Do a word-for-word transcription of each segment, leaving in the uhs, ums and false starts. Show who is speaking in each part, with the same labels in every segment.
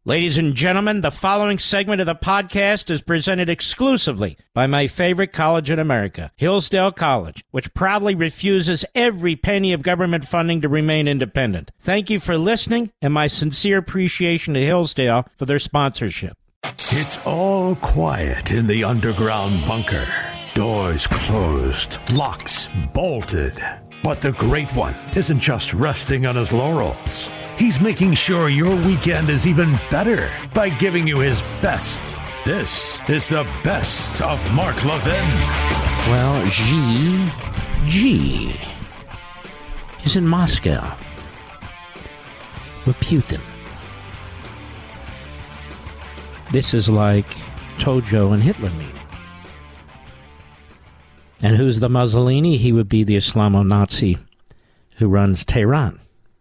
Speaker 1: Ladies and gentlemen, the following segment of the podcast is presented exclusively by my favorite college in America, Hillsdale College, which proudly refuses every penny of government funding to remain independent. Thank you for listening, and my sincere appreciation to Hillsdale for their sponsorship.
Speaker 2: It's all quiet in the underground bunker. Doors closed, locks bolted. But the Great One isn't just resting on his laurels. He's making sure your weekend is even better by giving you his best. This is the best of Mark Levin.
Speaker 1: Well, Xi, Xi is in Moscow with Putin. This is like Tojo and Hitler meeting. And who's the Mussolini? He would be the Islamo-Nazi who runs Tehran.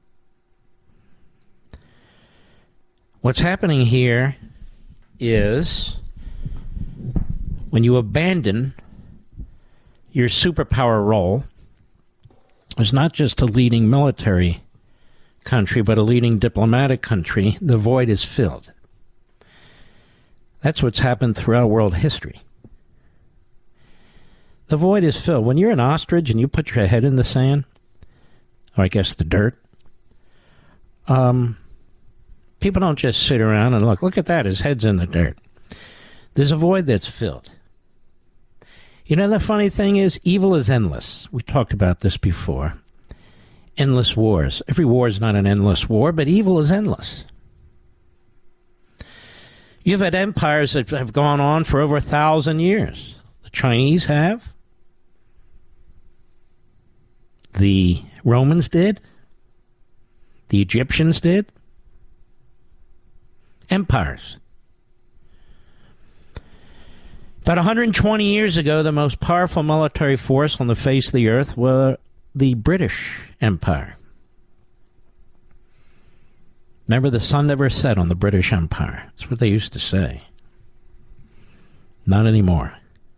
Speaker 1: What's happening here is when you abandon your superpower role as not just a leading military country, but a leading diplomatic country, the void is filled. That's what's happened throughout world history. The void is filled. When you're an ostrich and you put your head in the sand, or I guess the dirt, um, people don't just sit around and look. Look at that. His head's in the dirt. There's a void that's filled. You know, the funny thing is, evil is endless. We talked about this before. Endless wars. Every war is not an endless war, but evil is endless. You've had empires that have gone on for over a thousand years. The Chinese have. The Romans did. The Egyptians did. Empires. About one hundred twenty years ago, the most powerful military force on the face of the earth were the British Empire. Remember, the sun never set on the British Empire. That's what they used to say. Not anymore.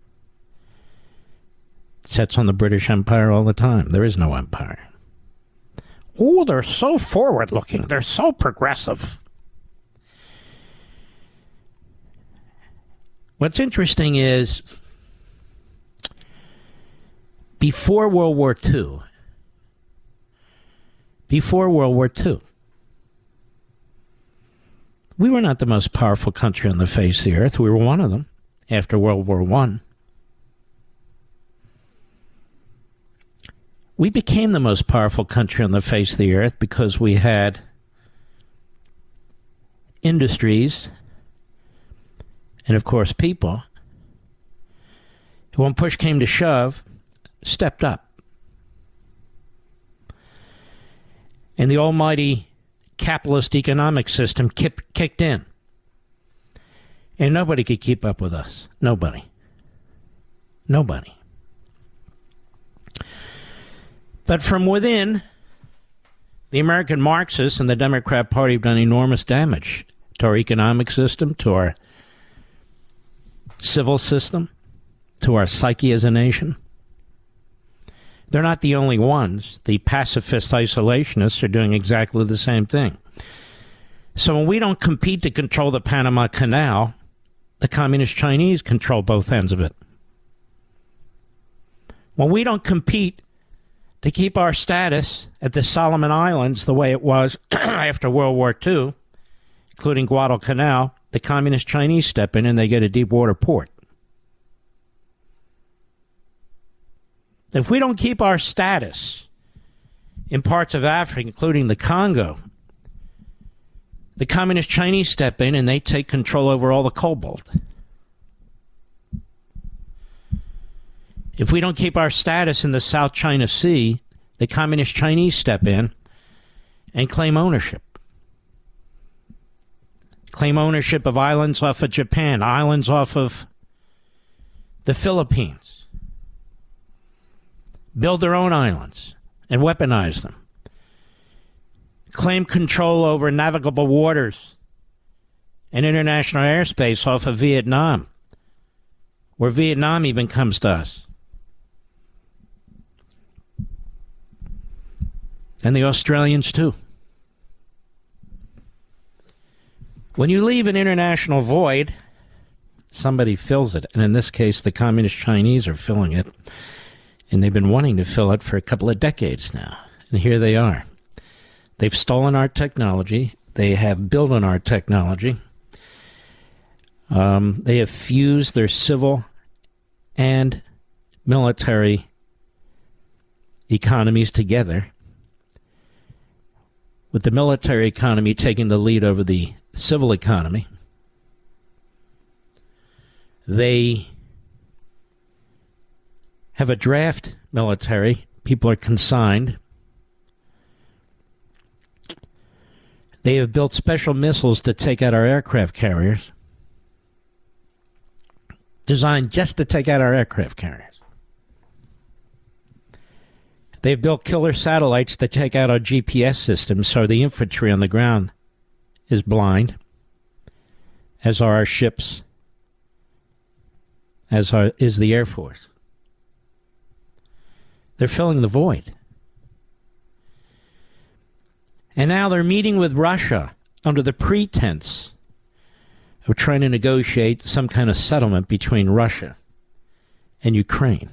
Speaker 1: It sets on the British Empire all the time. There is no empire. Oh, they're so forward-looking. They're so progressive. What's interesting is, before World War Two, before World War Two, we were not the most powerful country on the face of the earth. We were one of them after World War One. We became the most powerful country on the face of the earth because we had industries and, of course, people who, when push came to shove, stepped up. And the almighty capitalist economic system kick, kicked in. And nobody could keep up with us. Nobody. Nobody. But from within, the American Marxists and the Democrat Party have done enormous damage to our economic system, to our civil system, to our psyche as a nation. They're not the only ones. The pacifist isolationists are doing exactly the same thing. So when we don't compete to control the Panama Canal, the Communist Chinese control both ends of it. When we don't compete to keep our status at the Solomon Islands the way it was after World War Two, including Guadalcanal, the Communist Chinese step in and they get a deep water port. If we don't keep our status in parts of Africa, including the Congo, the Communist Chinese step in and they take control over all the cobalt. If we don't keep our status in the South China Sea, the Communist Chinese step in and claim ownership. Claim ownership of islands off of Japan, islands off of the Philippines. Build their own islands and weaponize them. Claim control over navigable waters and international airspace off of Vietnam, where Vietnam even comes to us. And the Australians, too. When you leave an international void, somebody fills it. And in this case, the Communist Chinese are filling it. And they've been wanting to fill it for a couple of decades now. And here they are. They've stolen our technology. They have built on our technology. Um, they have fused their civil and military economies together, with the military economy taking the lead over the civil economy. They have a draft military. People are consigned. They have built special missiles to take out our aircraft carriers, designed just to take out our aircraft carriers. They've built killer satellites to take out our G P S systems so the infantry on the ground is blind, as are our ships, as are, is the Air Force. They're filling the void. And now they're meeting with Russia under the pretense of trying to negotiate some kind of settlement between Russia and Ukraine.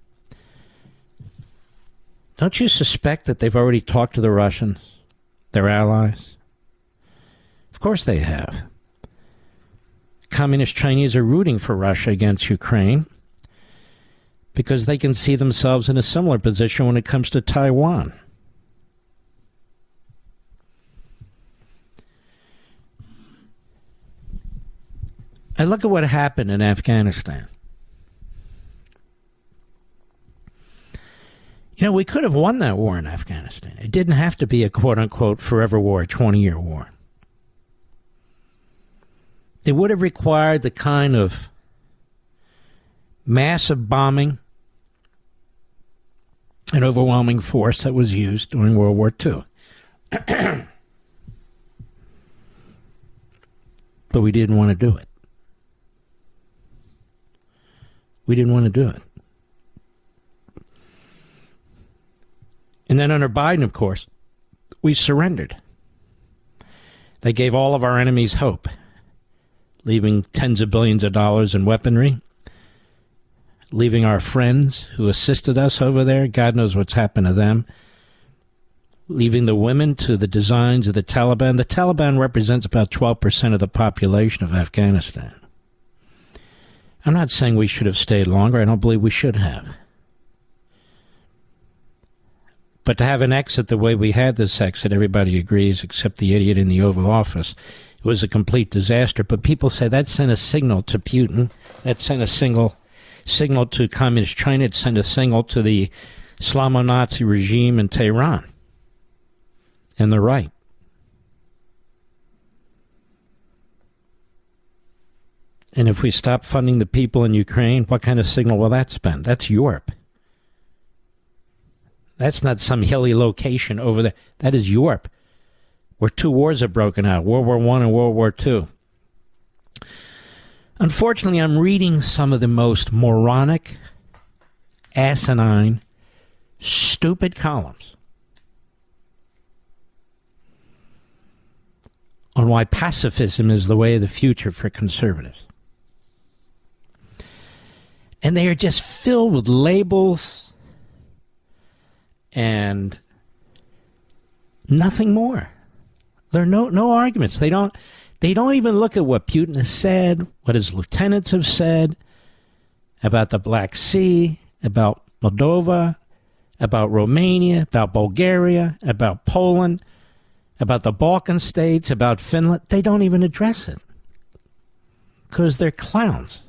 Speaker 1: Don't you suspect that they've already talked to the Russians, their allies? Of course they have. Communist Chinese are rooting for Russia against Ukraine because they can see themselves in a similar position when it comes to Taiwan. I look at what happened in Afghanistan. You know, we could have won that war in Afghanistan. It didn't have to be a quote-unquote forever war, twenty-year war. It would have required the kind of massive bombing and overwhelming force that was used during World War Two. But we didn't want to do it. We didn't want to do it. And then under Biden, of course, we surrendered. They gave all of our enemies hope, leaving tens of billions of dollars in weaponry, leaving our friends who assisted us over there, God knows what's happened to them, leaving the women to the designs of the Taliban. The Taliban represents about twelve percent of the population of Afghanistan. I'm not saying we should have stayed longer. I don't believe we should have. But to have an exit the way we had this exit, everybody agrees except the idiot in the Oval Office, it was a complete disaster. But people say that sent a signal to Putin. That sent a single signal to Communist China. It sent a signal to the Islamo-Nazi regime in Tehran and the right. And if we stop funding the people in Ukraine, what kind of signal will that send? That's Europe. That's not some hilly location over there. That is Europe, where two wars have broken out, World War One and World War Two. Unfortunately, I'm reading some of the most moronic, asinine, stupid columns on why pacifism is the way of the future for conservatives. And they are just filled with labels and nothing more. There are no no arguments. They don't they don't even look at what Putin has said, what his lieutenants have said about the Black Sea, about Moldova, about Romania, about Bulgaria, about Poland, about the Balkan states, about Finland. They don't even address it because they're clowns.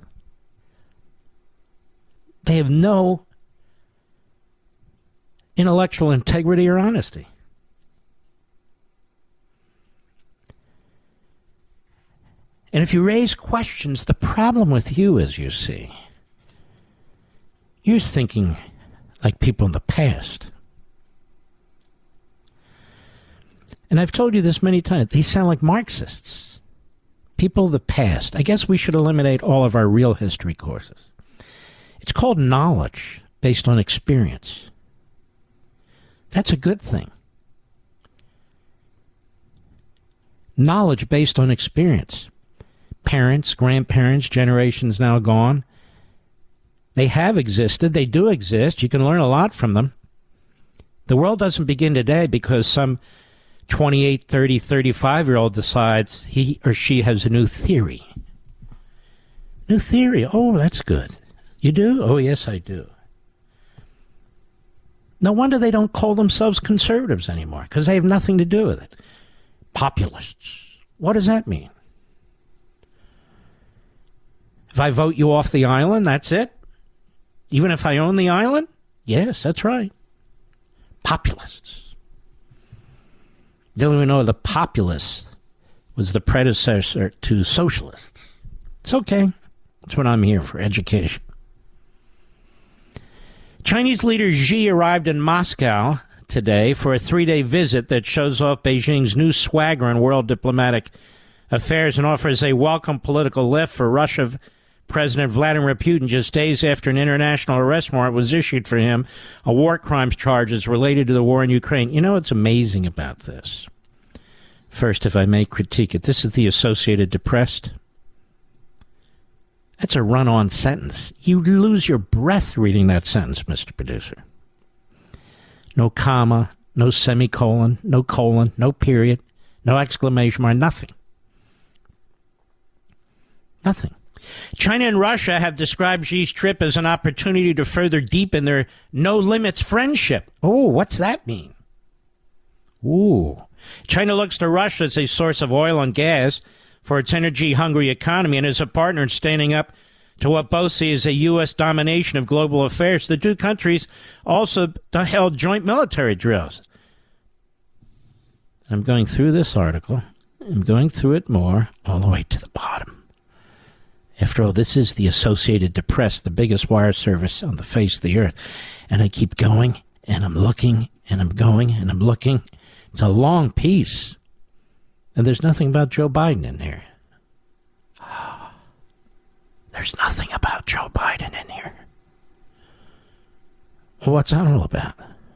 Speaker 1: They have no intellectual integrity or honesty. And if you raise questions, the problem with you is, you see, you're thinking like people in the past. And I've told you this many times. They sound like Marxists. People of the past. I guess we should eliminate all of our real history courses. It's called knowledge based on experience. That's a good thing. knowledge based on experience. Parents, grandparents, generations now gone. They have existed. They do exist. You can learn a lot from them. The world doesn't begin today because some twenty-eight, thirty, thirty-five-year-old decides he or she has a new theory. New theory. Oh, that's good. You do? Oh, yes, I do. No wonder they don't call themselves conservatives anymore, because they have nothing to do with it. Populists. What does that mean? If I vote you off the island, that's it? Even if I own the island? Yes, that's right. Populists. They don't even know the populace was the predecessor to socialists. It's okay. That's what I'm here for, education. Chinese leader Xi arrived in Moscow today for a three-day visit that shows off Beijing's new swagger in world diplomatic affairs and offers a welcome political lift for Russia President Vladimir Putin just days after an international arrest warrant was issued for him on war crimes charges related to the war in Ukraine. You know what's amazing about this? First, if I may critique it, this is the Associated Press. That's a run-on sentence. You lose your breath reading that sentence, Mister Producer. No comma, no semicolon, no colon, no period, no exclamation mark, nothing. Nothing. China and Russia have described Xi's trip as an opportunity to further deepen their no-limits friendship. Oh, what's that mean? Ooh. China looks to Russia as a source of oil and gas for its energy-hungry economy and as a partner in standing up to what both see as a U S domination of global affairs. The two countries also held joint military drills. I'm going through this article. I'm going through it more, all the way to the bottom. After all, this is the Associated Press, the biggest wire service on the face of the earth. And I keep going, and I'm looking, and I'm going, and I'm looking. It's a long piece. And there's nothing about Joe Biden in here. There's nothing about Joe Biden in here. Well, what's that all about?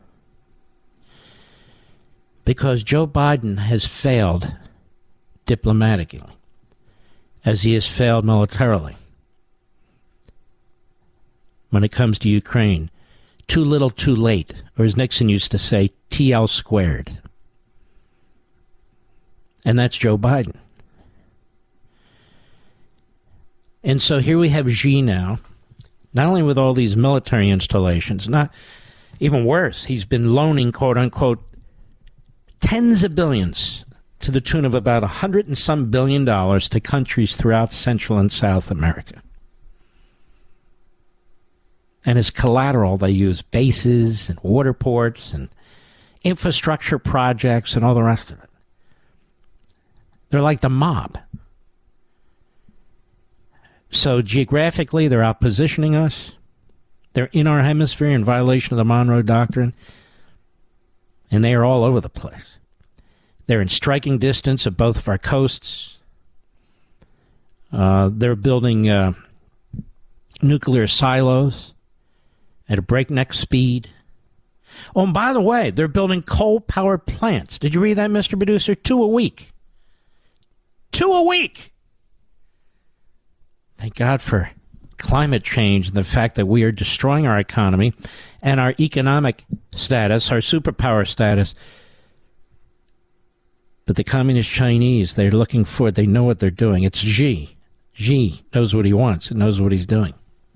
Speaker 1: Because Joe Biden has failed diplomatically, as he has failed militarily. When it comes to Ukraine, too little, too late, or as Nixon used to say, T L squared. And that's Joe Biden. And so here we have Xi now, not only with all these military installations, not even worse, he's been loaning, quote unquote, tens of billions to the tune of about a hundred and some billion dollars to countries throughout Central and South America. And as collateral, they use bases and water ports and infrastructure projects and all the rest of it. They're like the mob. So geographically, they're out positioning us. They're in our hemisphere in violation of the Monroe Doctrine. And they are all over the place. They're in striking distance of both of our coasts. Uh, they're building uh, nuclear silos at a breakneck speed. Oh, and by the way, they're building coal-powered plants. Did you read that, Mister Producer? Two a week. Two a week! Thank God for climate change and the fact that we are destroying our economy and our economic status, our superpower status. But the communist Chinese, they're looking for it. They know what they're doing. It's Xi. Xi knows what he wants and knows what he's doing.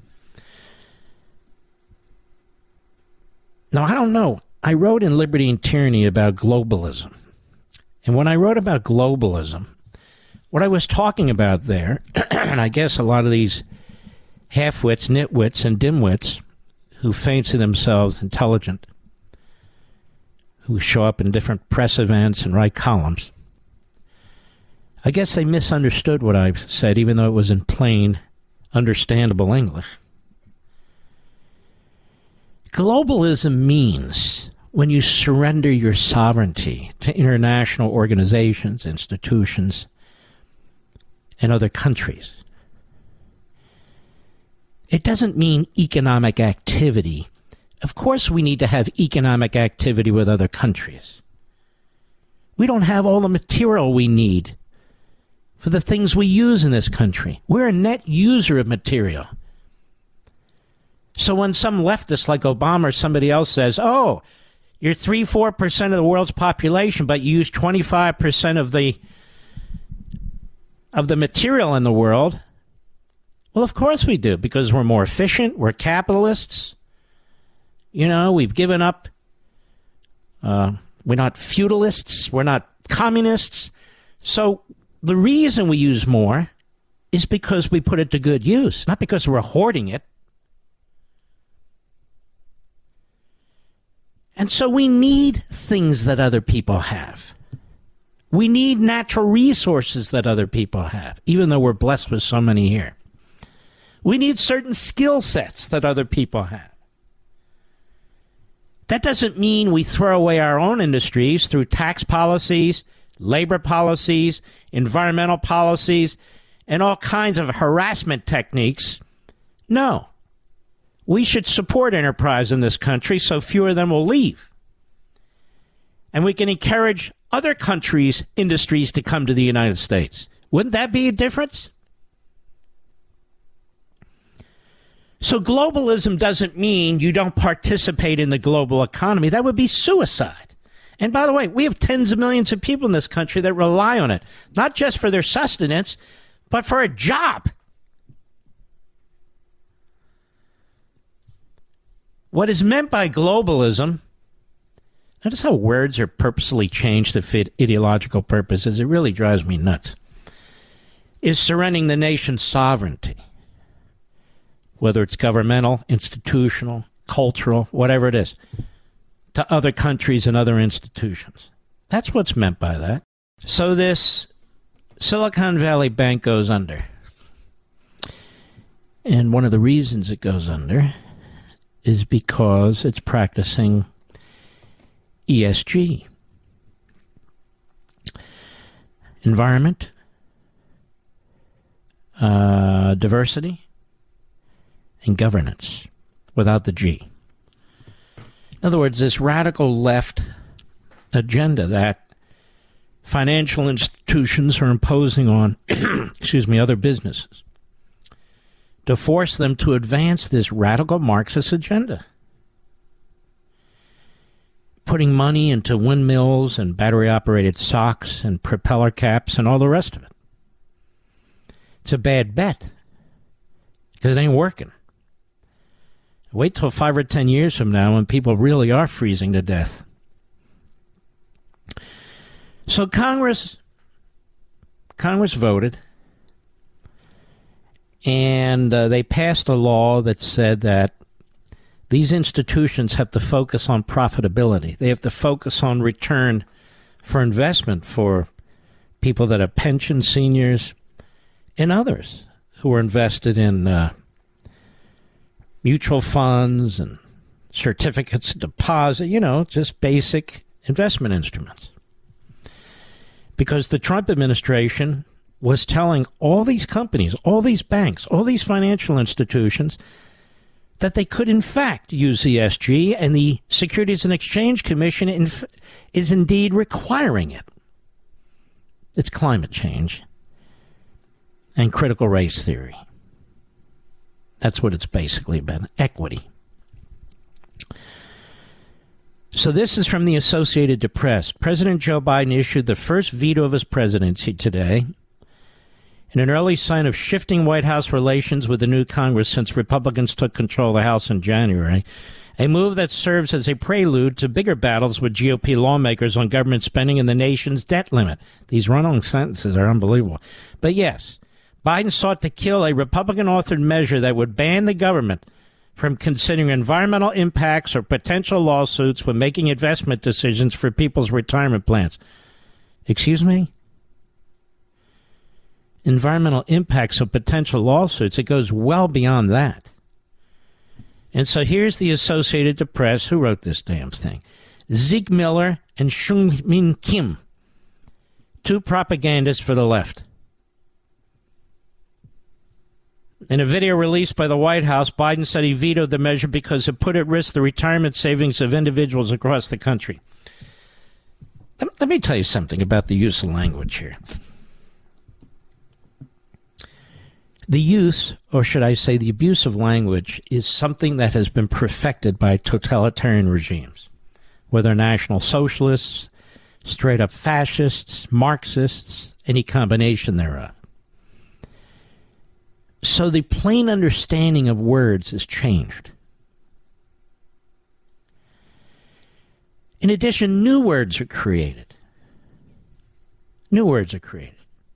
Speaker 1: Now, I don't know. I wrote in Liberty and Tyranny about globalism. And when I wrote about globalism, what I was talking about there, and I guess a lot of these half-wits, nitwits, and dimwits who fancy themselves intelligent, who show up in different press events and write columns, I guess they misunderstood what I said, even though it was in plain, understandable English. Globalism means when you surrender your sovereignty to international organizations, institutions, and other countries. It doesn't mean economic activity. Of course we need to have economic activity with other countries. We don't have all the material we need for the things we use in this country. We're a net user of material. So when some leftist like Obama or somebody else says, oh, you're three, four percent of the world's population, but you use twenty-five percent of the of the material in the world. Well, of course we do, because we're more efficient. We're capitalists. You know, we've given up. Uh, we're not feudalists. We're not communists. So the reason we use more is because we put it to good use, not because we're hoarding it. And so we need things that other people have. We need natural resources that other people have, even though we're blessed with so many here. We need certain skill sets that other people have. That doesn't mean we throw away our own industries through tax policies, labor policies, environmental policies, and all kinds of harassment techniques. No. We should support enterprise in this country so fewer of them will leave. And we can encourage other countries' industries to come to the United States. Wouldn't that be a difference? So globalism doesn't mean you don't participate in the global economy. That would be suicide. And by the way, we have tens of millions of people in this country that rely on it, not just for their sustenance, but for a job. What is meant by globalism, notice how words are purposely changed to fit ideological purposes. It really drives me nuts. Is surrendering the nation's sovereignty, whether it's governmental, institutional, cultural, whatever it is, to other countries and other institutions. That's what's meant by that. So this Silicon Valley Bank goes under. And one of the reasons it goes under is because it's practicing E S G. Environment, uh, diversity, and governance, without the G. In other words, this radical left agenda that financial institutions are imposing on, excuse me, other businesses to force them to advance this radical Marxist agenda. Putting money into windmills and battery-operated socks and propeller caps and all the rest of it. It's a bad bet because it ain't working. Wait till five or ten years from now when people really are freezing to death. So Congress, Congress voted, and uh, they passed a law that said that these institutions have to focus on profitability. They have to focus on return for investment for people that have pensions, seniors, and others who are invested in uh, mutual funds and certificates of deposit, you know, just basic investment instruments. Because the Trump administration was telling all these companies, all these banks, all these financial institutions that they could, in fact, use E S G, and the Securities and Exchange Commission inf- is indeed requiring it. It's climate change and critical race theory. That's what it's basically been, equity. So this is from the Associated Press. President Joe Biden issued the first veto of his presidency today, in an early sign of shifting White House relations with the new Congress since Republicans took control of the House in January, a move that serves as a prelude to bigger battles with G O P lawmakers on government spending and the nation's debt limit. These run-on sentences are unbelievable. But yes, Biden sought to kill a Republican-authored measure that would ban the government from considering environmental impacts or potential lawsuits when making investment decisions for people's retirement plans. Excuse me? Environmental impacts of potential lawsuits, it goes well beyond that. And so here's the Associated Press who wrote this damn thing. Zeke Miller and Seung Min Kim, two propagandists for the left. In a video released by the White House, Biden said he vetoed the measure because it put at risk the retirement savings of individuals across the country. let, let me tell you something about the use of language here. The use, or should I say the abuse of language, is something that has been perfected by totalitarian regimes, whether national socialists, straight-up fascists, Marxists, any combination thereof. So the plain understanding of words is changed. In addition, new words are created. New words are created.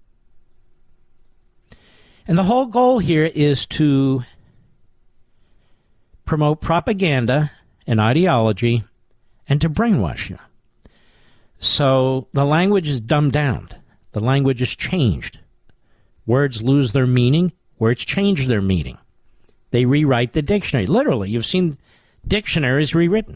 Speaker 1: And the whole goal here is to promote propaganda and ideology and to brainwash you. So the language is dumbed down. The language is changed. Words lose their meaning. Words change their meaning. They rewrite the dictionary. Literally, you've seen dictionaries rewritten.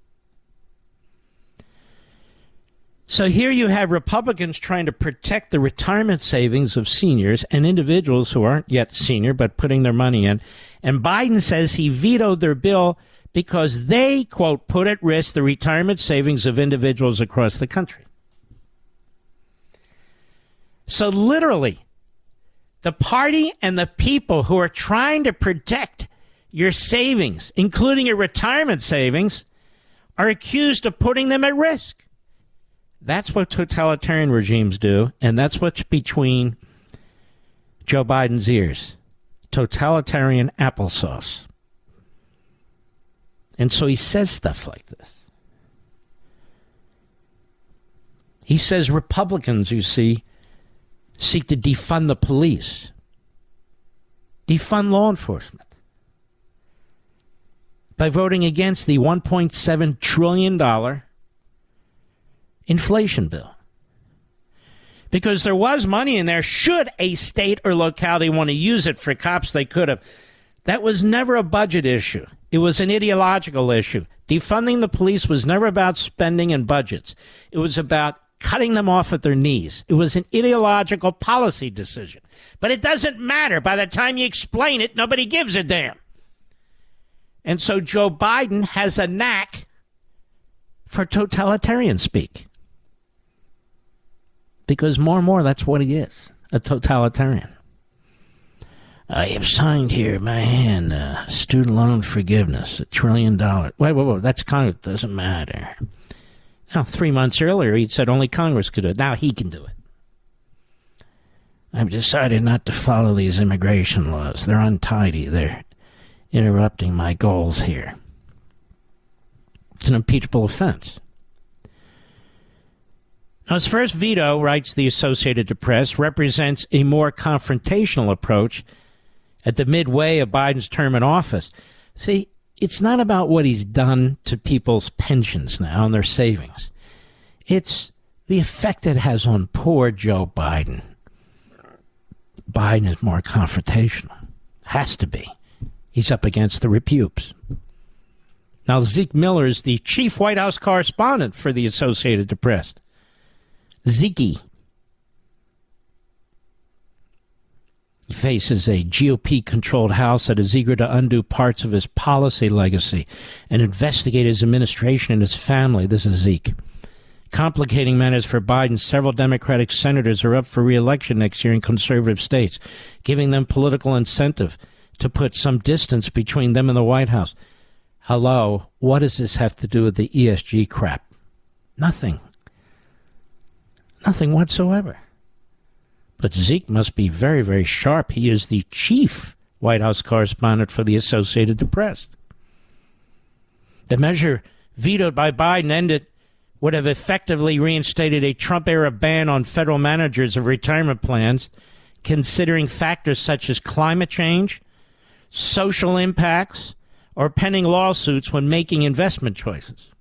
Speaker 1: So here you have Republicans trying to protect the retirement savings of seniors and individuals who aren't yet senior but putting their money in. And Biden says he vetoed their bill because they, quote, put at risk the retirement savings of individuals across the country. So literally, the party and the people who are trying to protect your savings, including your retirement savings, are accused of putting them at risk. That's what totalitarian regimes do, and that's what's between Joe Biden's ears. Totalitarian applesauce. And so he says stuff like this. He says Republicans, you see, seek to defund the police, defund law enforcement, by voting against the one point seven trillion dollars inflation bill. Because there was money in there. Should a state or locality want to use it for cops, they could have. That was never a budget issue. It was an ideological issue. Defunding the police was never about spending and budgets. It was about cutting them off at their knees. It was an ideological policy decision. But it doesn't matter. By the time you explain it, nobody gives a damn. And so Joe Biden has a knack for totalitarian speak. Because more and more, that's what he is, a totalitarian. I have signed here, my hand, uh, student loan forgiveness, a trillion dollars. Wait, wait, wait, that's Congress. Doesn't matter. Now, three months earlier, he'd said only Congress could do it. Now he can do it. I've decided not to follow these immigration laws. They're untidy. They're interrupting my goals here. It's an impeachable offense. Now, his first veto, writes the Associated Press, represents a more confrontational approach at the midway of Biden's term in office. See, it's not about what he's done to people's pensions now and their savings. It's the effect it has on poor Joe Biden. Biden is more confrontational. Has to be. He's up against the repubes. Now, Zeke Miller is the chief White House correspondent for the Associated Press. Zeke. He faces a G O P-controlled House that is eager to undo parts of his policy legacy and investigate his administration and his family. This is Zeke. Complicating matters for Biden, several Democratic senators are up for re-election next year in conservative states, giving them political incentive to put some distance between them and the White House. Hello, what does this have to do with the E S G crap? Nothing. Nothing whatsoever. But Zeke must be very, very sharp. He is the chief White House correspondent for the Associated Press. The measure vetoed by Biden ended would have effectively reinstated a Trump-era ban on federal managers of retirement plans, considering factors such as climate change, social impacts, or pending lawsuits when making investment choices.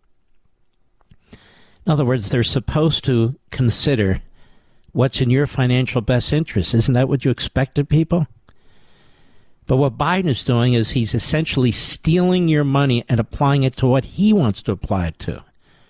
Speaker 1: In other words, they're supposed to consider what's in your financial best interest. Isn't that what you expect of people? But what Biden is doing is he's essentially stealing your money and applying it to what he wants to apply it to.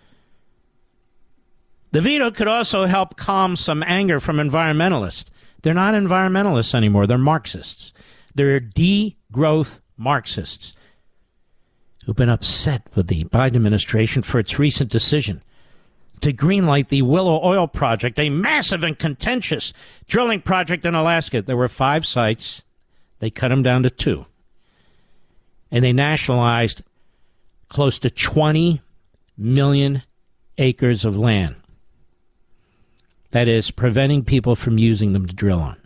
Speaker 1: The veto could also help calm some anger from environmentalists. They're not environmentalists anymore. They're Marxists. They're degrowth Marxists who've been upset with the Biden administration for its recent decision to greenlight the Willow Oil Project, a massive and contentious drilling project in Alaska. There were five sites. They cut them down to two. And they nationalized close to twenty million acres of land. That is, preventing people from using them to drill on.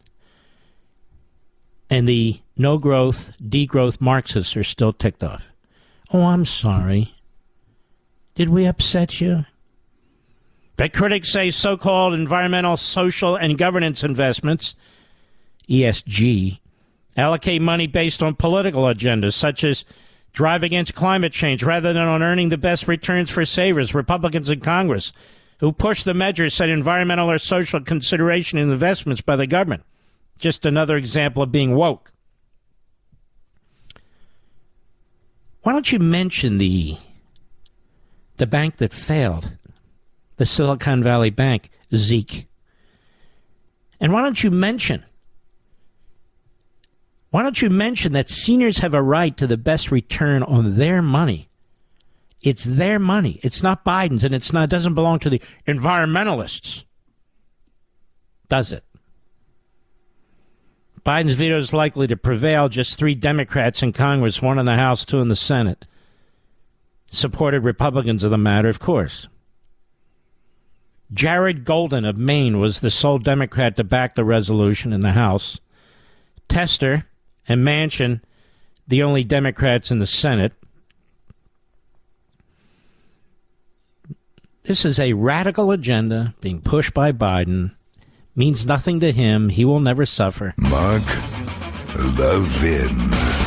Speaker 1: And the no-growth, degrowth Marxists are still ticked off. Oh, I'm sorry. Did we upset you? But critics say so-called environmental, social, and governance investments, E S G, allocate money based on political agendas, such as drive against climate change, rather than on earning the best returns for savers, Republicans in Congress, who push the measures set environmental or social consideration in investments by the government. Just another example of being woke. Why don't you mention the the bank that failed, the Silicon Valley Bank, Zeke? And why don't you mention, why don't you mention that seniors have a right to the best return on their money? It's their money. It's not Biden's, and it's not, it doesn't belong to the environmentalists. Does it? Biden's veto is likely to prevail. Just three Democrats in Congress, one in the House, two in the Senate, supported Republicans of the matter, of course. Jared Golden of Maine was the sole Democrat to back the resolution in the House. Tester and Manchin, the only Democrats in the Senate. This is a radical agenda being pushed by Biden. Means nothing to him. He will never suffer.
Speaker 3: Mark Levin.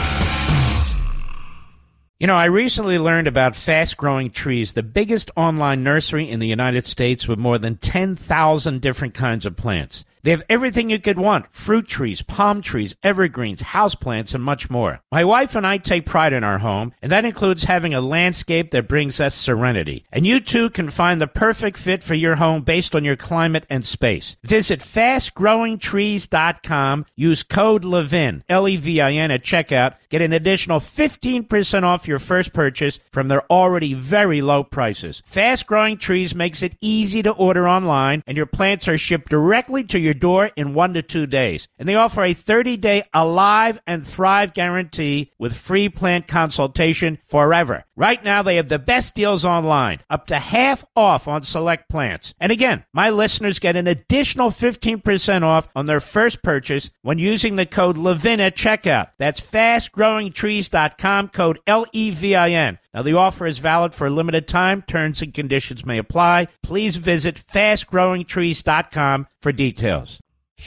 Speaker 1: You know, I recently learned about Fast Growing Trees, the biggest online nursery in the United States with more than ten thousand different kinds of plants. They have everything you could want: fruit trees, palm trees, evergreens, houseplants, and much more. My wife and I take pride in our home, and that includes having a landscape that brings us serenity. And you too can find the perfect fit for your home based on your climate and space. Visit fast growing trees dot com. Use code Levin, L E V I N, at checkout. Get an additional fifteen percent off your first purchase from their already very low prices. Fast Growing Trees makes it easy to order online, and your plants are shipped directly to your door in one to two days. And they offer a thirty-day Alive and Thrive guarantee with free plant consultation forever. Right now, they have the best deals online, up to half off on select plants. And again, my listeners get an additional fifteen percent off on their first purchase when using the code Levin at checkout. That's fast growing trees dot com, code L E V I N. Now, the offer is valid for a limited time. Terms and conditions may apply. Please visit fast growing trees dot com for details.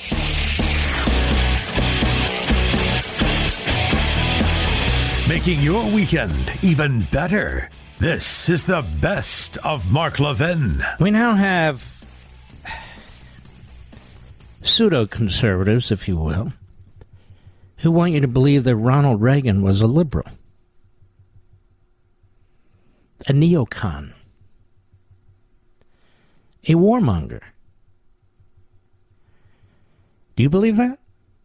Speaker 2: Making your weekend even better. This is the best of Mark Levin.
Speaker 1: We now have pseudo-conservatives, if you will, who want you to believe that Ronald Reagan was a liberal, a neocon, a warmonger. Do you believe that?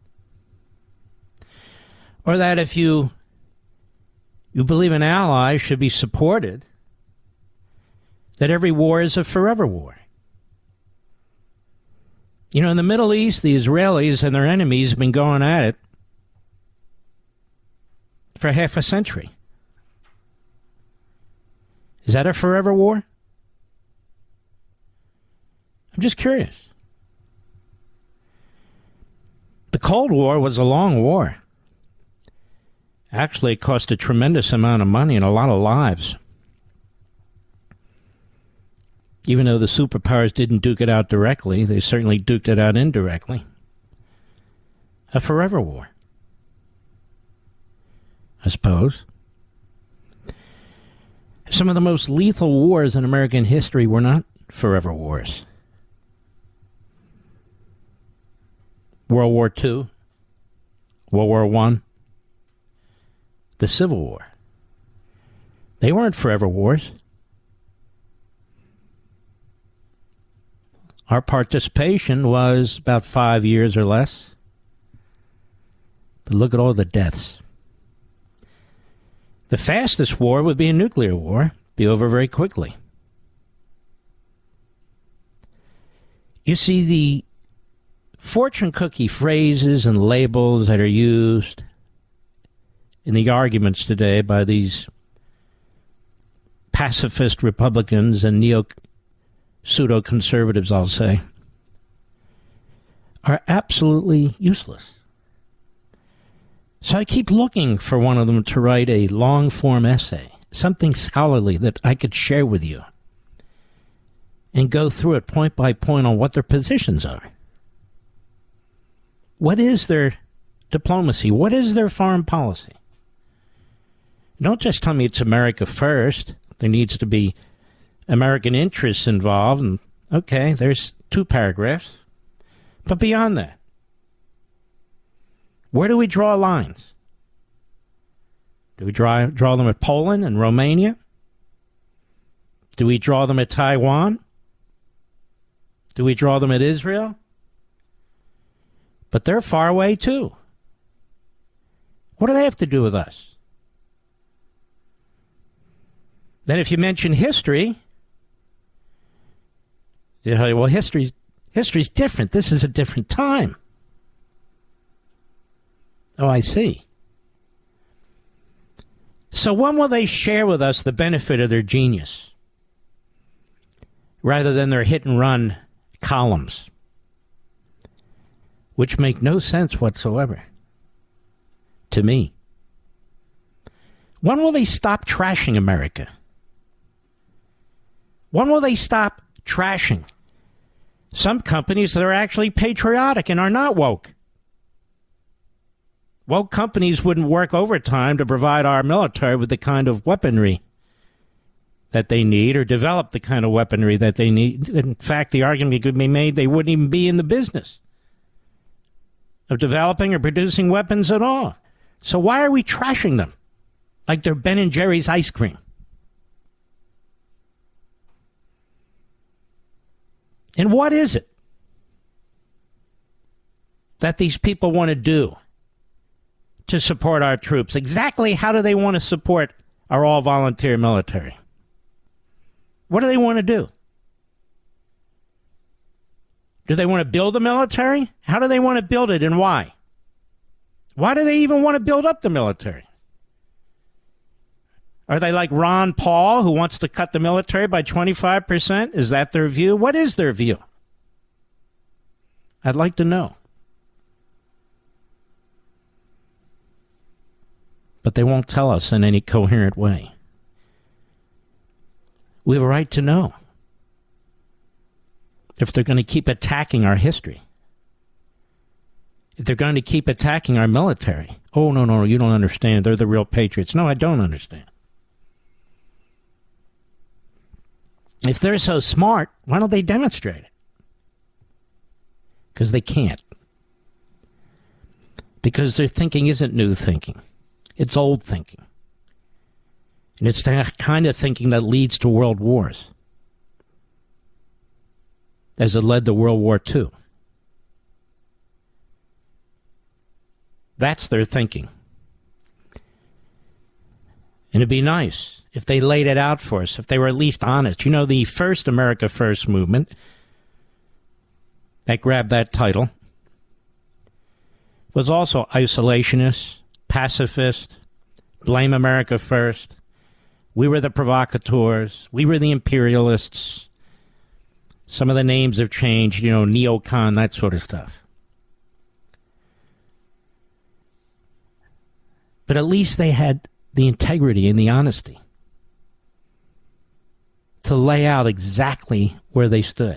Speaker 1: Or that if you you believe an ally should be supported, that every war is a forever war? You know, in the Middle East, the Israelis and their enemies have been going at it for half a century. Is that a forever war? I'm just curious. The Cold War was a long war. Actually, it cost a tremendous amount of money and a lot of lives. Even though the superpowers didn't duke it out directly, they certainly duked it out indirectly. A forever war, I suppose. Some of the most lethal wars in American history were not forever wars. World War Two, World War One, the Civil War. They weren't forever wars. Our participation was about five years or less. But look at all the deaths. The fastest war would be a nuclear war. Be over very quickly. You see, the fortune cookie phrases and labels that are used in the arguments today by these pacifist Republicans and neo pseudo-conservatives, I'll say, are absolutely useless. So I keep looking for one of them to write a long-form essay, something scholarly that I could share with you, and go through it point by point on what their positions are. What is their diplomacy? What is their foreign policy? Don't just tell me it's America first. There needs to be American interests involved. And okay, there's two paragraphs. But beyond that, where do we draw lines? Do we draw, draw them at Poland and Romania? Do we draw them at Taiwan? Do we draw them at Israel? But they're far away too. What do they have to do with us? Then if you mention history, you know, well, history's, history's different. This is a different time. Oh, I see. So when will they share with us the benefit of their genius, rather than their hit-and-run columns, which make no sense whatsoever to me? When will they stop trashing America? When will they stop trashing some companies that are actually patriotic and are not woke? Woke companies wouldn't work overtime to provide our military with the kind of weaponry that they need, or develop the kind of weaponry that they need. In fact, the argument could be made they wouldn't even be in the business of developing or producing weapons at all. So why are we trashing them like they're Ben and Jerry's ice cream? And what is it that these people want to do to support our troops? Exactly how do they want to support our all-volunteer military? What do they want to do? Do they want to build a military? How do they want to build it, and why? Why do they even want to build up the military? Are they like Ron Paul, who wants to cut the military by twenty-five percent? Is that their view? What is their view? I'd like to know. But they won't tell us in any coherent way. We have a right to know if they're going to keep attacking our history. If they're going to keep attacking our military. Oh, no, no, you don't understand. They're the real patriots. No, I don't understand. If they're so smart, why don't they demonstrate it? Because they can't. Because their thinking isn't new thinking. It's old thinking. And it's the kind of thinking that leads to world wars, as it led to World War Two. That's their thinking. And it'd be nice if they laid it out for us, if they were at least honest. You know, the first America First movement that grabbed that title was also isolationist, pacifist, blame America first. We were the provocateurs. We were the imperialists. Some of the names have changed, you know, neocon, that sort of stuff. But at least they had the integrity and the honesty to lay out exactly where they stood.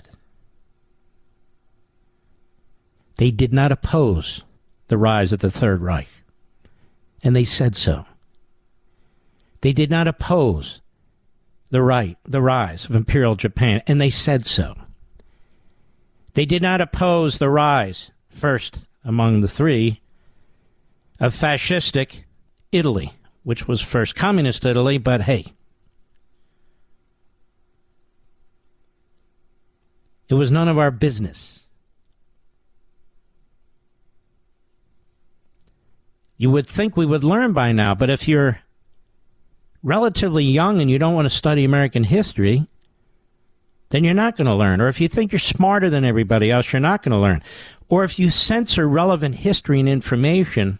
Speaker 1: They did not oppose the rise of the Third Reich, and they said so. They did not oppose the right, the rise of Imperial Japan, and they said so. They did not oppose the rise, first among the three, of fascistic Italy, which was first communist Italy, but hey, it was none of our business. You would think we would learn by now, but if you're relatively young and you don't want to study American history, then you're not going to learn. Or if you think you're smarter than everybody else, you're not going to learn. Or if you censor relevant history and information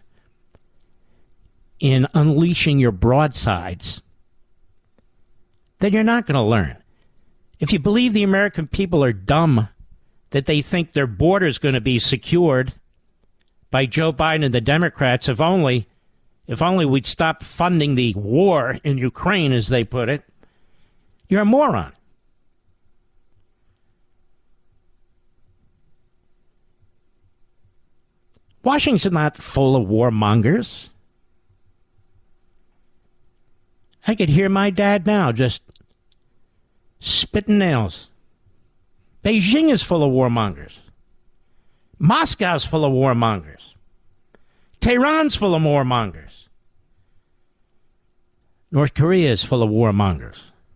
Speaker 1: in unleashing your broadsides, then you're not going to learn. If you believe the American people are dumb, that they think their border is going to be secured by Joe Biden and the Democrats, if only, if only we'd stop funding the war in Ukraine, as they put it, you're a moron. Washington's not full of warmongers. I could hear my dad now just spitting nails. Beijing is full of warmongers. Moscow's full of warmongers. Tehran's full of warmongers. North Korea is full of warmongers.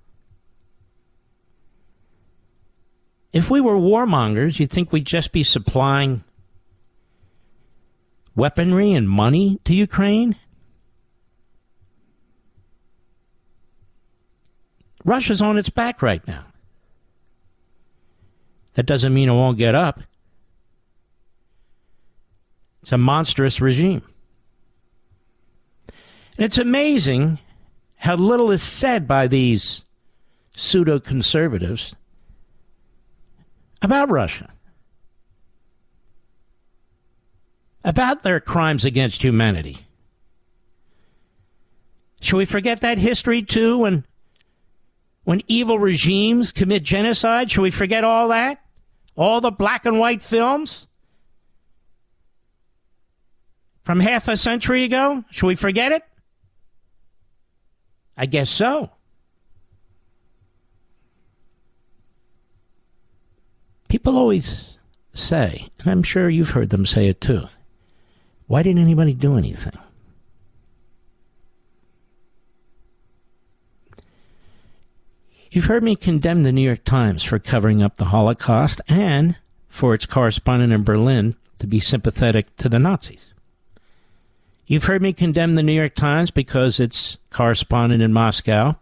Speaker 1: If we were warmongers, you'd think we'd just be supplying weaponry and money to Ukraine? Russia's on its back right now. That doesn't mean it won't get up. It's a monstrous regime. And it's amazing how little is said by these pseudo-conservatives about Russia, about their crimes against humanity. Should we forget that history, too, when, when evil regimes commit genocide? Should we forget all that? All the black and white films from half a century ago? Should we forget it? I guess so. People always say, and I'm sure you've heard them say it too, why didn't anybody do anything? You've heard me condemn the New York Times for covering up the Holocaust and for its correspondent in Berlin to be sympathetic to the Nazis. You've heard me condemn the New York Times because its correspondent in Moscow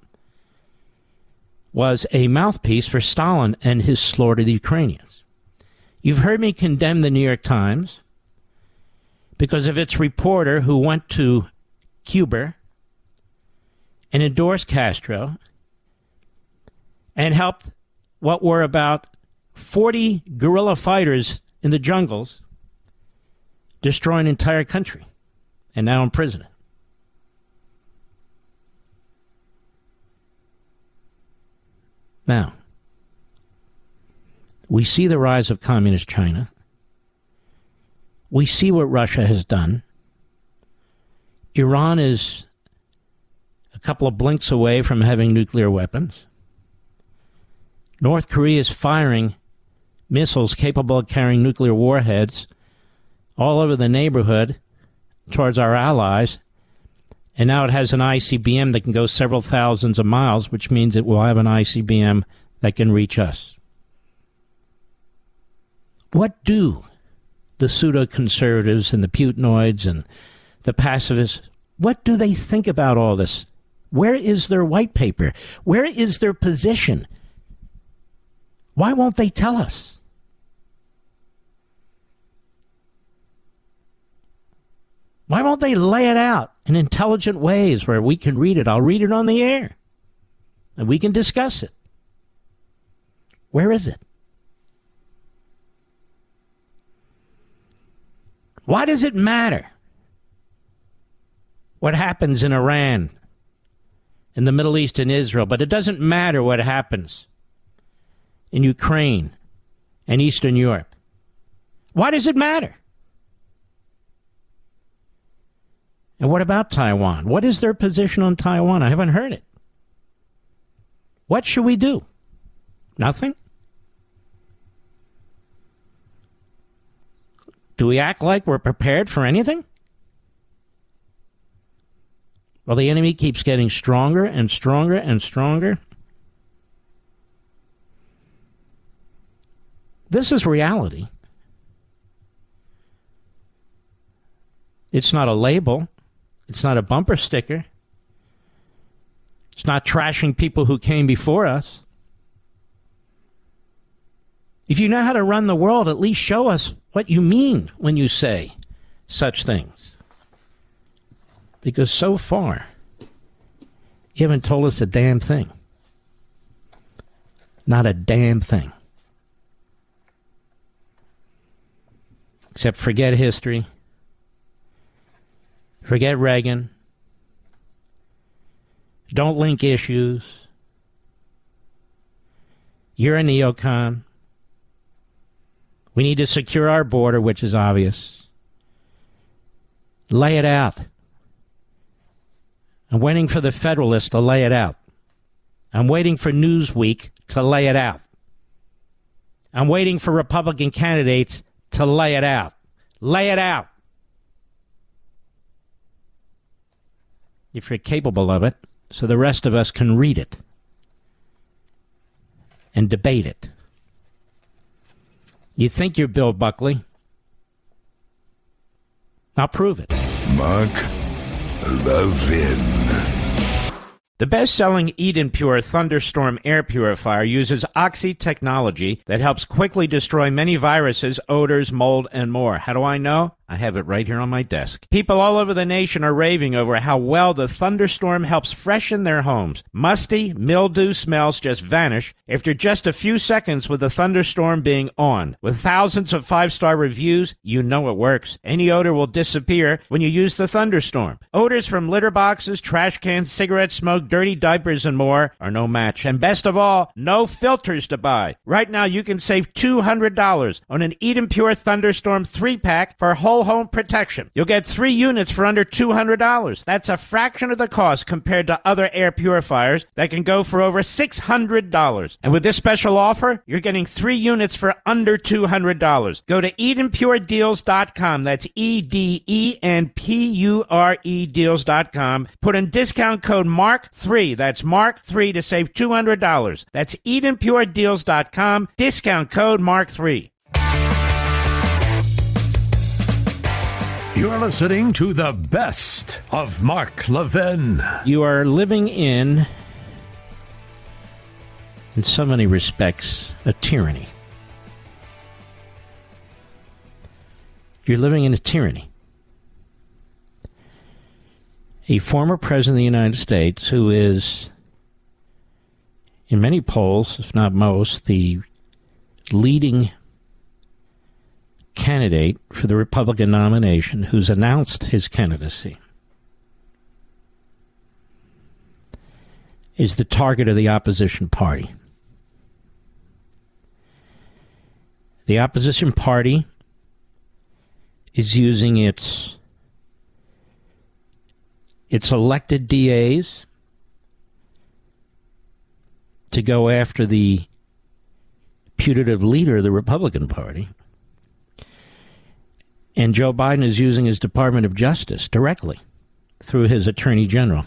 Speaker 1: was a mouthpiece for Stalin and his slaughter of the Ukrainians. You've heard me condemn the New York Times because of its reporter who went to Cuba and endorsed Castro and helped what were about forty guerrilla fighters in the jungles destroy an entire country, and now in prison. Now, we see the rise of communist China. We see what Russia has done. Iran is a couple of blinks away from having nuclear weapons. North Korea is firing missiles capable of carrying nuclear warheads all over the neighborhood towards our allies. And now it has an I C B M that can go several thousands of miles, which means it will have an I C B M that can reach us. What do the pseudo-conservatives and the Putinoids and the pacifists, what do they think about all this? Where is their white paper? Where is their position? Why won't they tell us? Why won't they lay it out in intelligent ways where we can read it? I'll read it on the air, and we can discuss it. Where is it? Why does it matter what happens in Iran, in the Middle East, and Israel, but it doesn't matter what happens in Ukraine and Eastern Europe? Why does it matter? And what about Taiwan? What is their position on Taiwan? I haven't heard it. What should we do? Nothing? Do we act like we're prepared for anything? Well, the enemy keeps getting stronger and stronger and stronger. This is reality. It's not a label. It's not a bumper sticker. It's not trashing people who came before us. If you know how to run the world, at least show us what you mean when you say such things. Because so far, you haven't told us a damn thing. Not a damn thing. Except forget history. Forget Reagan. Don't link issues. You're a neocon. We need to secure our border, which is obvious. Lay it out. I'm waiting for the Federalist to lay it out. I'm waiting for Newsweek to lay it out. I'm waiting for Republican candidates to lay it out. Lay it out. If you're capable of it, so the rest of us can read it and debate it. You think you're Bill Buckley? I'll prove it.
Speaker 3: Mark Levin.
Speaker 1: The best-selling Eden Pure Thunderstorm air purifier uses Oxy technology that helps quickly destroy many viruses, odors, mold, and more. How do I know? I have it right here on my desk. People all over the nation are raving over how well the Thunderstorm helps freshen their homes. Musty, mildew smells just vanish after just a few seconds with the Thunderstorm being on. With thousands of five-star reviews, you know it works. Any odor will disappear when you use the Thunderstorm. Odors from litter boxes, trash cans, cigarette smoke, dirty diapers, and more are no match. And best of all, no filters to buy. Right now, you can save two hundred dollars on an Eden Pure Thunderstorm three-pack for whole home protection. You'll get three units for under two hundred dollars. That's a fraction of the cost compared to other air purifiers that can go for over six hundred dollars. And with this special offer, you're getting three units for under two hundred dollars. Go to eden pure deals dot com. That's E D E N P U R E deals dot com. Put in discount code mark three. That's mark three to save two hundred dollars. That's eden pure deals dot com. Discount code mark three.
Speaker 2: You're listening to the best of Mark Levin.
Speaker 1: You are living in, in so many respects, a tyranny. You're living in a tyranny. A former president of the United States who is, in many polls, if not most, the leading candidate for the Republican nomination, who's announced his candidacy, is the target of the opposition party. The opposition party is using its its elected D As to go after the putative leader of the Republican Party. And Joe Biden is using his Department of Justice directly through his Attorney General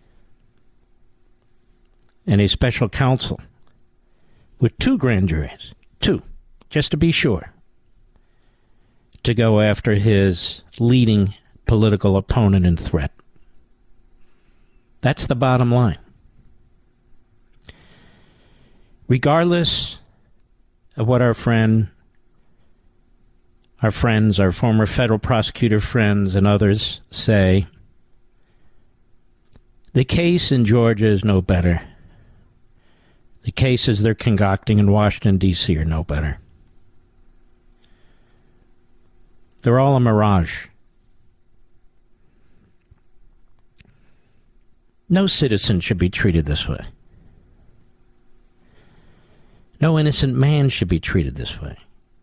Speaker 1: and a special counsel with two grand juries, two, just to be sure, to go after his leading political opponent and threat. That's the bottom line. Regardless of what our friend Our friends, our former federal prosecutor friends and others say, the case in Georgia is no better. The cases they're concocting in Washington, D C are no better. They're all a mirage. No citizen should be treated this way. No innocent man should be treated this way.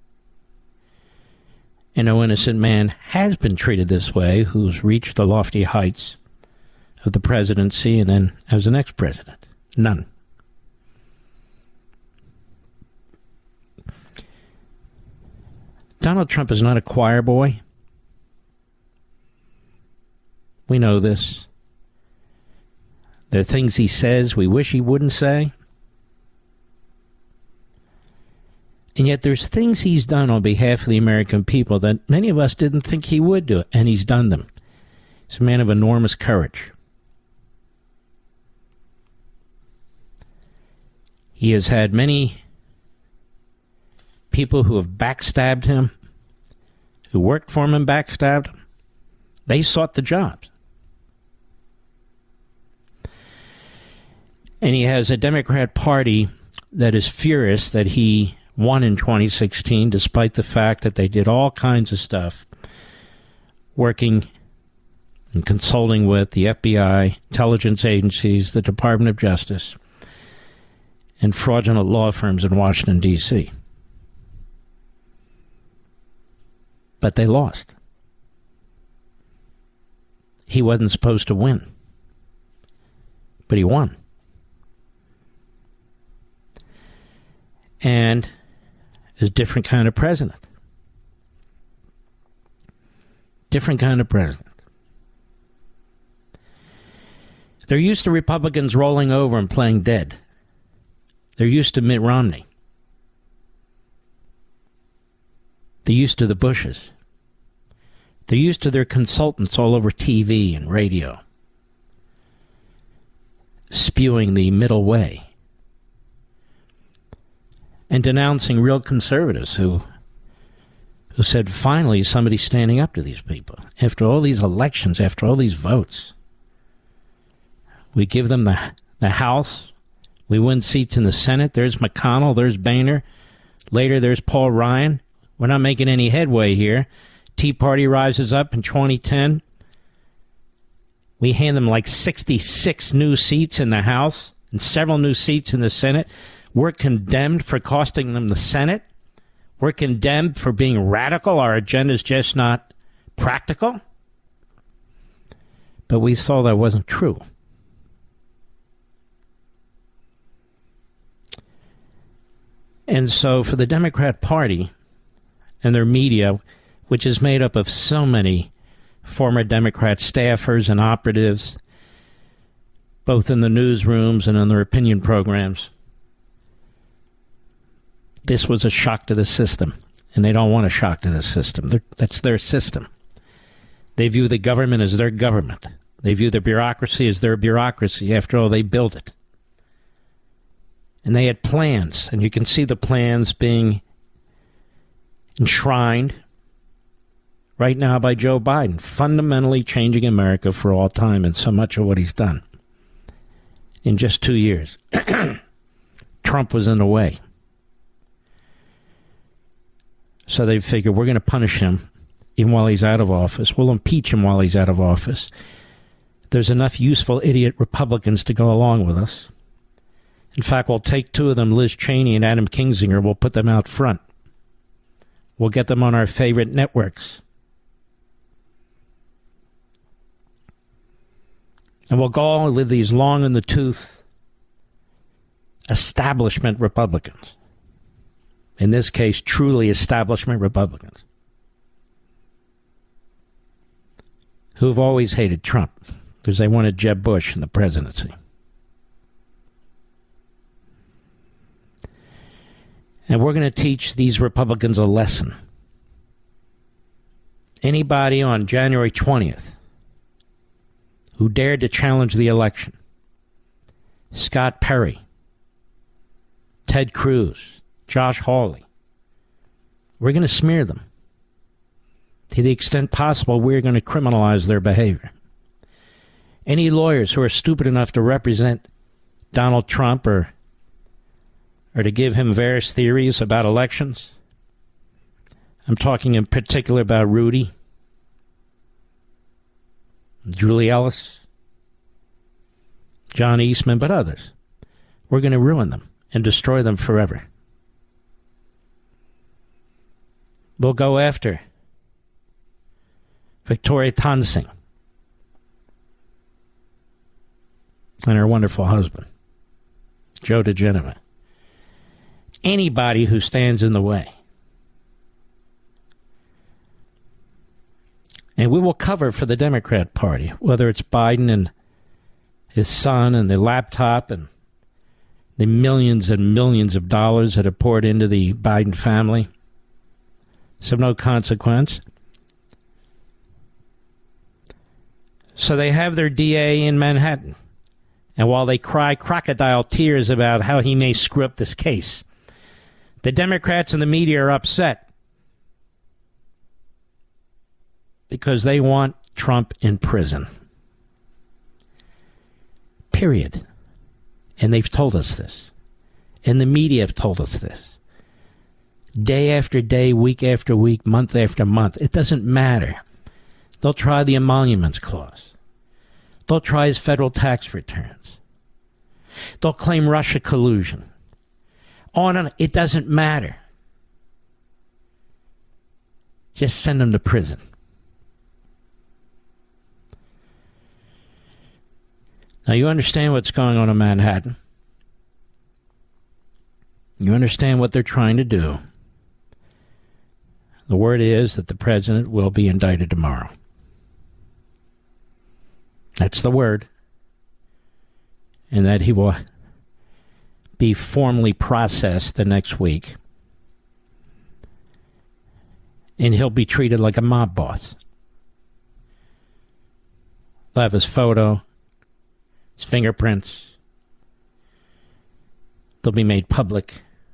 Speaker 1: And no innocent man has been treated this way who's reached the lofty heights of the presidency and then as the next president. None. Donald Trump is not a choir boy. We know this. There are things he says we wish he wouldn't say. And yet there's things he's done on behalf of the American people that many of us didn't think he would do, and he's done them. He's a man of enormous courage. He has had many people who have backstabbed him, who worked for him and backstabbed him, they sought the jobs. And he has a Democrat Party that is furious that he won in twenty sixteen, despite the fact that they did all kinds of stuff, working and consulting with the F B I, intelligence agencies, the Department of Justice, and fraudulent law firms in Washington, D C But they lost. He wasn't supposed to win, but he won. And is a different kind of president. Different kind of president. They're used to Republicans rolling over and playing dead. They're used to Mitt Romney. They're used to the Bushes. They're used to their consultants all over T V and radio, spewing the middle way and denouncing real conservatives who who said, finally, somebody's standing up to these people. After all these elections, after all these votes, we give them the, the House. We win seats in the Senate. There's McConnell. There's Boehner. Later, there's Paul Ryan. We're not making any headway here. Tea Party rises up in twenty ten. We hand them like sixty-six new seats in the House and several new seats in the Senate. We're condemned for costing them the Senate. We're condemned for being radical. Our agenda is just not practical. But we saw that wasn't true. And so for the Democrat Party and their media, which is made up of so many former Democrat staffers and operatives, both in the newsrooms and in their opinion programs, this was a shock to the system. And they don't want a shock to the system. They're, that's their system. They view the government as their government. They view the bureaucracy as their bureaucracy. After all, they built it. And they had plans, and you can see the plans being enshrined right now by Joe Biden, fundamentally changing America for all time, and so much of what he's done in just two years. Trump was in the way. So they figured, we're going to punish him even while he's out of office. We'll impeach him while he's out of office. There's enough useful idiot Republicans to go along with us. In fact, we'll take two of them, Liz Cheney and Adam Kinzinger. We'll put them out front. We'll get them on our favorite networks. And we'll go on with these long in the tooth establishment Republicans. In this case, truly establishment Republicans. Who've always hated Trump because they wanted Jeb Bush in the presidency. And we're going to teach these Republicans a lesson. Anybody on January twentieth who dared to challenge the election, Scott Perry, Ted Cruz, Josh Hawley, we're going to smear them. To the extent possible, we're going to criminalize their behavior. Any lawyers who are stupid enough to represent Donald Trump or or to give him various theories about elections. I'm talking in particular about Rudy, Julie Ellis, John Eastman, but others. We're going to ruin them and destroy them forever. We'll go after Victoria Toensing and her wonderful husband, Joe DeGenova. Anybody who stands in the way. And we will cover for the Democrat Party, whether it's Biden and his son and the laptop and the millions and millions of dollars that are poured into the Biden family. It's of no consequence. So they have their D A in Manhattan. And while they cry crocodile tears about how he may screw up this case, The Democrats and the media are upset because they want Trump in prison. Period. And they've told us this. And the media have told us this. Day after day, week after week, month after month. It doesn't matter. They'll try the emoluments clause. They'll try his federal tax returns. They'll claim Russia collusion. On and on. It doesn't matter. Just send him to prison. Now, you understand what's going on in Manhattan. You understand what they're trying to do. The word is that the president will be indicted tomorrow. That's the word. And that he will be formally processed the next week. And he'll be treated like a mob boss. They'll have his photo, his fingerprints. They'll be made public.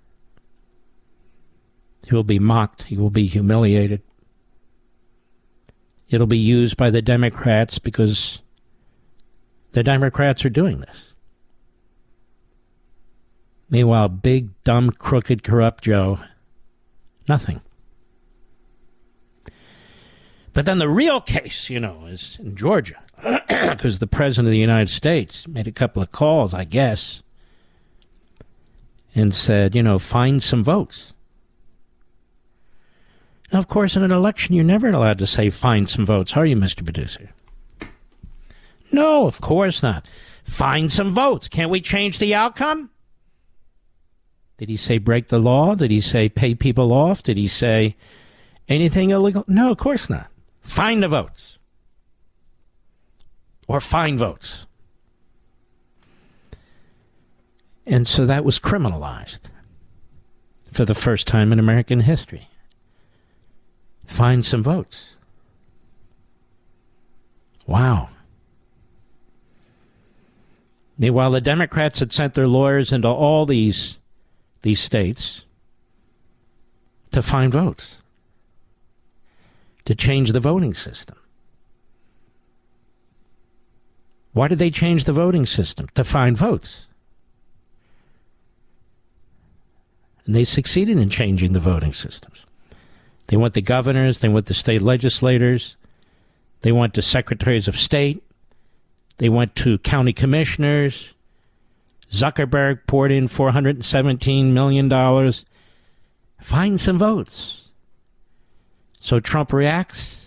Speaker 1: He will be mocked. He will be humiliated. It'll be used by the Democrats because the Democrats are doing this. Meanwhile, big, dumb, crooked, corrupt Joe, nothing. But then the real case, you know, is in Georgia. Because the President of the United States made a couple of calls, I guess, and said, you know, find some votes. Now, of course, in an election, you're never allowed to say find some votes, are you, Mister Producer? No, of course not. Find some votes. Can't we change the outcome? Did he say break the law? Did he say pay people off? Did he say anything illegal? No, of course not. Find the votes. Or find votes. And so that was criminalized for the first time in American history. Find some votes. Wow. Meanwhile, the Democrats had sent their lawyers into all these, these states to find votes, to change the voting system. Why did they change the voting system? To find votes. And they succeeded in changing the voting systems. They went to governors, they went to state legislators, they went to secretaries of state, they went to county commissioners. Zuckerberg poured in four hundred seventeen million dollars. Find some votes. So Trump reacts,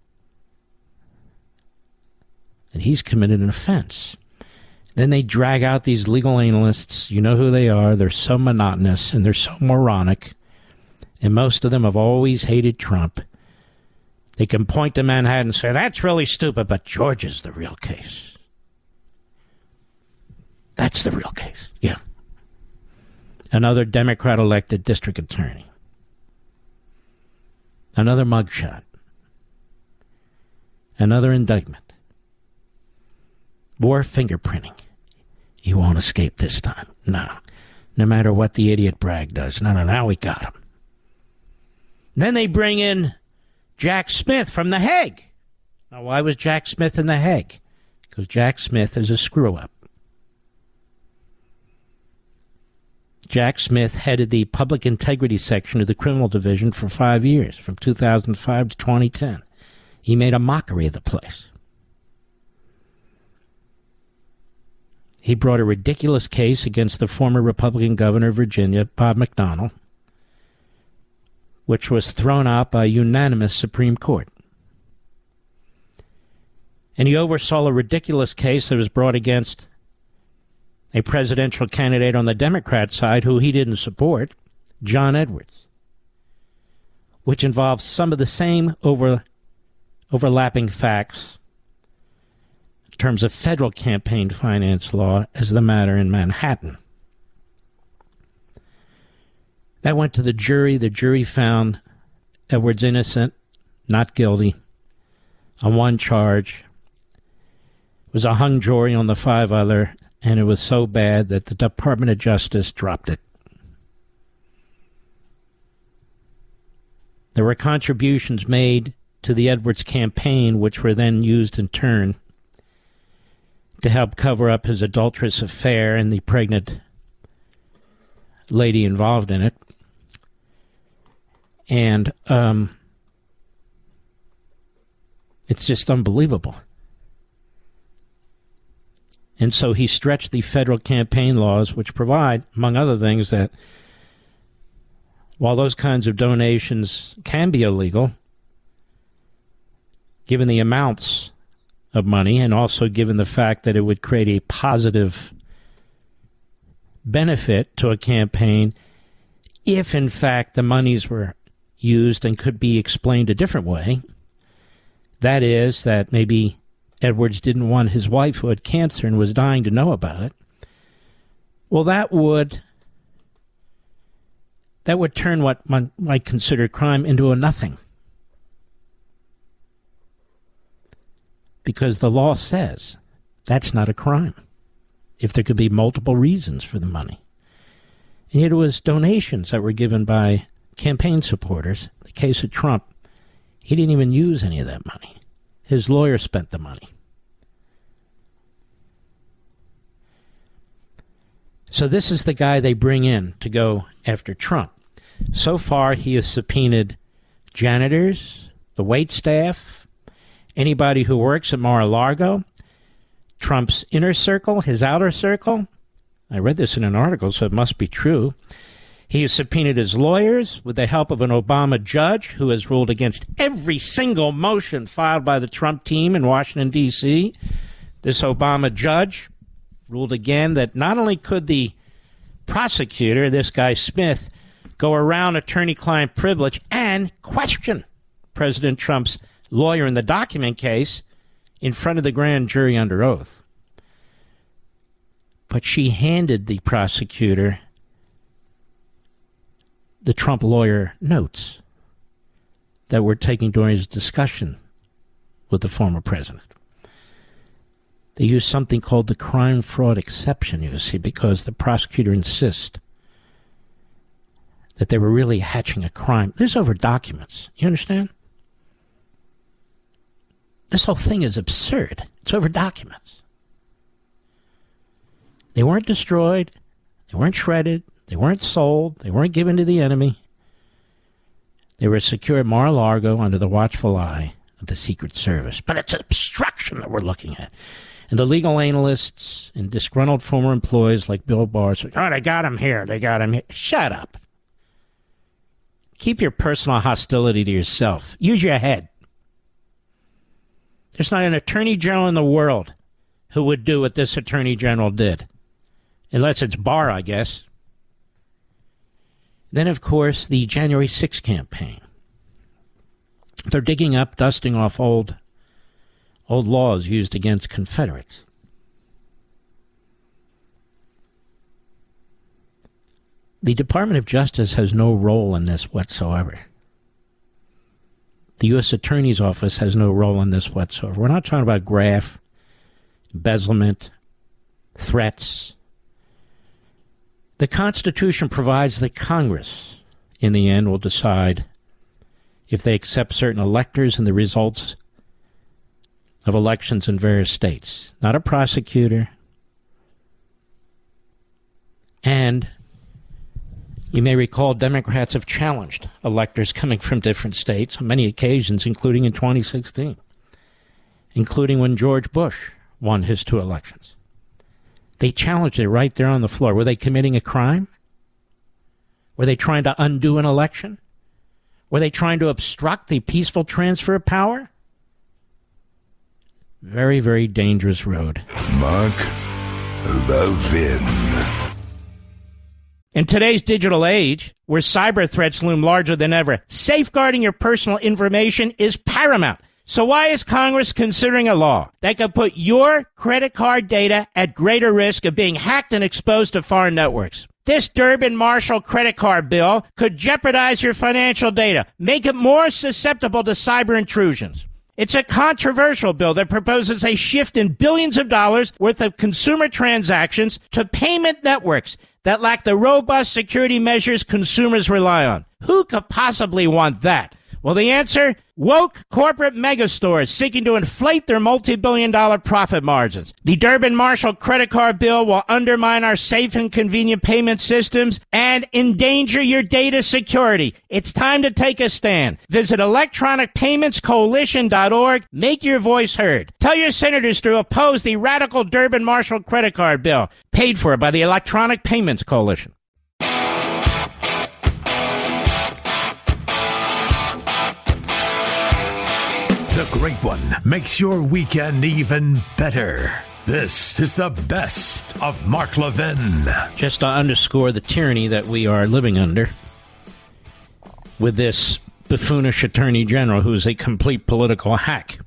Speaker 1: and he's committed an offense. Then they drag out these legal analysts. You know who they are. They're so monotonous, and they're so moronic. And most of them have always hated Trump. They can point to Manhattan and say, that's really stupid, but Georgia's the real case. That's the real case, yeah. Another Democrat-elected district attorney. Another mugshot. Another indictment. More fingerprinting. You won't escape this time. No. No matter what the idiot Bragg does. No, no, now we got him. Then they bring in Jack Smith from The Hague. Now, why was Jack Smith in The Hague? Because Jack Smith is a screw-up. Jack Smith headed the public integrity section of the criminal division for five years, from two thousand five to twenty ten. He made a mockery of the place. He brought a ridiculous case against the former Republican governor of Virginia, Bob McDonnell, which was thrown out by a unanimous Supreme Court. And he oversaw a ridiculous case that was brought against a presidential candidate on the Democrat side who he didn't support, John Edwards, which involves some of the same over, overlapping facts in terms of federal campaign finance law as the matter in Manhattan. That went to the jury. The jury found Edwards innocent, not guilty, on one charge. It was a hung jury on the five other, and it was so bad that the Department of Justice dropped it. There were contributions made to the Edwards campaign, which were then used in turn to help cover up his adulterous affair and the pregnant lady involved in it. And um, it's just unbelievable. And so he stretched the federal campaign laws, which provide, among other things, that while those kinds of donations can be illegal, given the amounts of money and also given the fact that it would create a positive benefit to a campaign if, in fact, the monies were used and could be explained a different way, that is, that maybe Edwards didn't want his wife, who had cancer and was dying, to know about it, well, that would that would turn what one might consider crime into a nothing. Because the law says that's not a crime if there could be multiple reasons for the money. And yet it was donations that were given by campaign supporters. In the case of Trump, he didn't even use any of that money. His lawyer spent the money. So this is the guy they bring in to go after Trump. So far, he has subpoenaed janitors, the wait staff, anybody who works at Mar-a-Lago, Trump's inner circle, his outer circle. I read this in an article, so it must be true. He has subpoenaed his lawyers with the help of an Obama judge who has ruled against every single motion filed by the Trump team in Washington, D C This Obama judge ruled again that not only could the prosecutor, this guy Smith, go around attorney-client privilege and question President Trump's lawyer in the document case in front of the grand jury under oath. But she handed the prosecutor the Trump lawyer notes that were taken during his discussion with the former president. They used something called the crime fraud exception, you see, because the prosecutor insists that they were really hatching a crime. This is over documents. You understand? This whole thing is absurd. It's over documents. They weren't destroyed. They weren't shredded. They weren't sold. They weren't given to the enemy. They were secured at Mar-a-Lago under the watchful eye of the Secret Service. But it's obstruction that we're looking at. And the legal analysts and disgruntled former employees like Bill Barr say, oh, they got him here. They got him here. Shut up. Keep your personal hostility to yourself. Use your head. There's not an attorney general in the world who would do what this attorney general did. Unless it's Barr, I guess. Then, of course, the January sixth campaign. They're digging up, dusting off old, old laws used against Confederates. The Department of Justice has no role in this whatsoever. The U S Attorney's Office has no role in this whatsoever. We're not talking about graft, embezzlement, threats. The Constitution provides that Congress, in the end, will decide if they accept certain electors and the results of elections in various states. Not a prosecutor. And you may recall Democrats have challenged electors coming from different states on many occasions, including in twenty sixteen, including when George Bush won his two elections. They challenged it right there on the floor. Were they committing a crime? Were they trying to undo an election? Were they trying to obstruct the peaceful transfer of power? Very, very dangerous road.
Speaker 3: Mark Levin.
Speaker 1: In today's digital age, where cyber threats loom larger than ever, safeguarding your personal information is paramount. So why is Congress considering a law that could put your credit card data at greater risk of being hacked and exposed to foreign networks? This Durbin-Marshall credit card bill could jeopardize your financial data, make it more susceptible to cyber intrusions. It's a controversial bill that proposes a shift in billions of dollars worth of consumer transactions to payment networks that lack the robust security measures consumers rely on. Who could possibly want that? Well, the answer? Woke corporate megastores seeking to inflate their multi-billion dollar profit margins. The Durbin-Marshall credit card bill will undermine our safe and convenient payment systems and endanger your data security. It's time to take a stand. Visit electronic payments coalition dot org. Make your voice heard. Tell your senators to oppose the radical Durbin-Marshall credit card bill, paid for by the Electronic Payments Coalition.
Speaker 2: The Great One makes your weekend even better. This is the best of Mark Levin.
Speaker 1: Just to underscore the tyranny that we are living under with this buffoonish attorney general who's a complete political hack.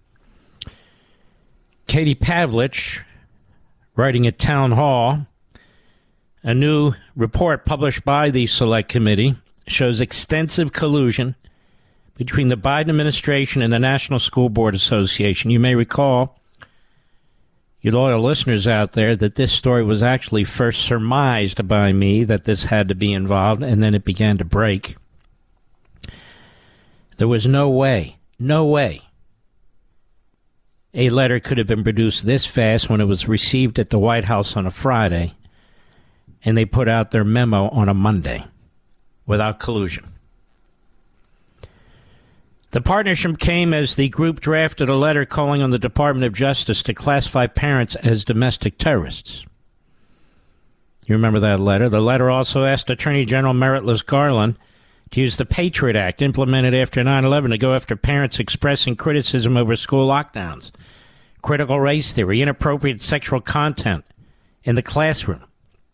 Speaker 1: Katie Pavlich, writing at Town Hall, a new report published by the Select Committee shows extensive collusion between the Biden administration and the National School Board Association. You may recall, you loyal listeners out there, that this story was actually first surmised by me that this had to be involved, and then it began to break. There was no way, no way a letter could have been produced this fast when it was received at the White House on a Friday, and they put out their memo on a Monday without collusion. The partnership came as the group drafted a letter calling on the Department of Justice to classify parents as domestic terrorists. You remember that letter? The letter also asked Attorney General Merrick Garland to use the Patriot Act implemented after nine eleven to go after parents expressing criticism over school lockdowns, critical race theory, inappropriate sexual content in the classroom.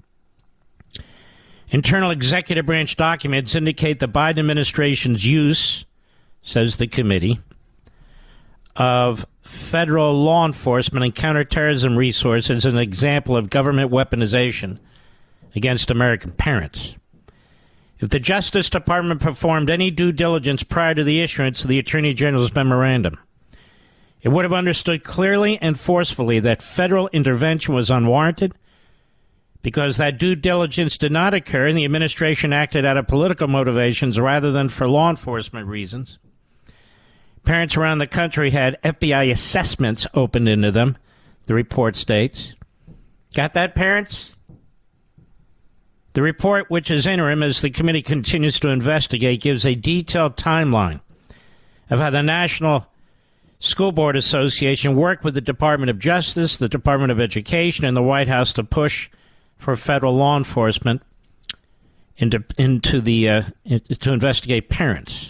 Speaker 1: Internal executive branch documents indicate the Biden administration's use, says the committee, of federal law enforcement and counterterrorism resources as an example of government weaponization against American parents. If the Justice Department performed any due diligence prior to the issuance of the Attorney General's memorandum, it would have understood clearly and forcefully that federal intervention was unwarranted because that due diligence did not occur and the administration acted out of political motivations rather than for law enforcement reasons. Parents around the country had F B I assessments opened into them, the report states. Got that, parents? The report, which is interim as the committee continues to investigate, gives a detailed timeline of how the National School Board Association worked with the Department of Justice, the Department of Education, and the White House to push for federal law enforcement into, into the uh, to investigate parents.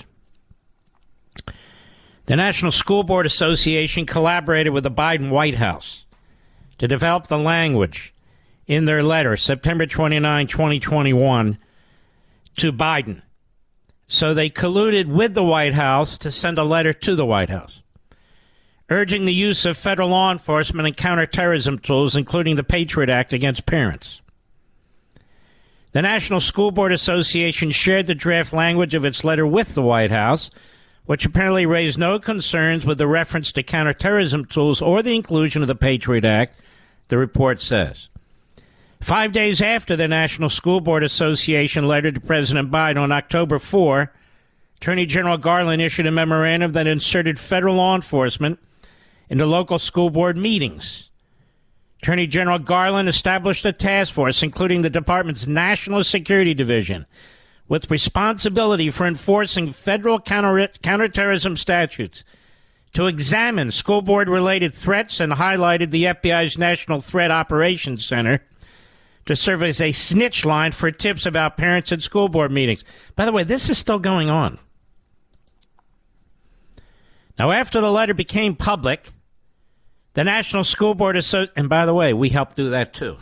Speaker 1: The National School Board Association collaborated with the Biden White House to develop the language in their letter, September twenty-ninth, twenty twenty-one, to Biden. So they colluded with the White House to send a letter to the White House, urging the use of federal law enforcement and counterterrorism tools, including the Patriot Act, against parents. The National School Board Association shared the draft language of its letter with the White House, which apparently raised no concerns with the reference to counterterrorism tools or the inclusion of the Patriot Act, the report says. Five days after the National School Board Association letter to President Biden on October fourth, Attorney General Garland issued a memorandum that inserted federal law enforcement into local school board meetings. Attorney General Garland established a task force, including the department's National Security Division, with responsibility for enforcing federal counter- counterterrorism statutes, to examine school board-related threats, and highlighted the F B I's National Threat Operations Center to serve as a snitch line for tips about parents at school board meetings. By the way, this is still going on. Now, after the letter became public, the National School Board Association, and by the way, we helped do that too.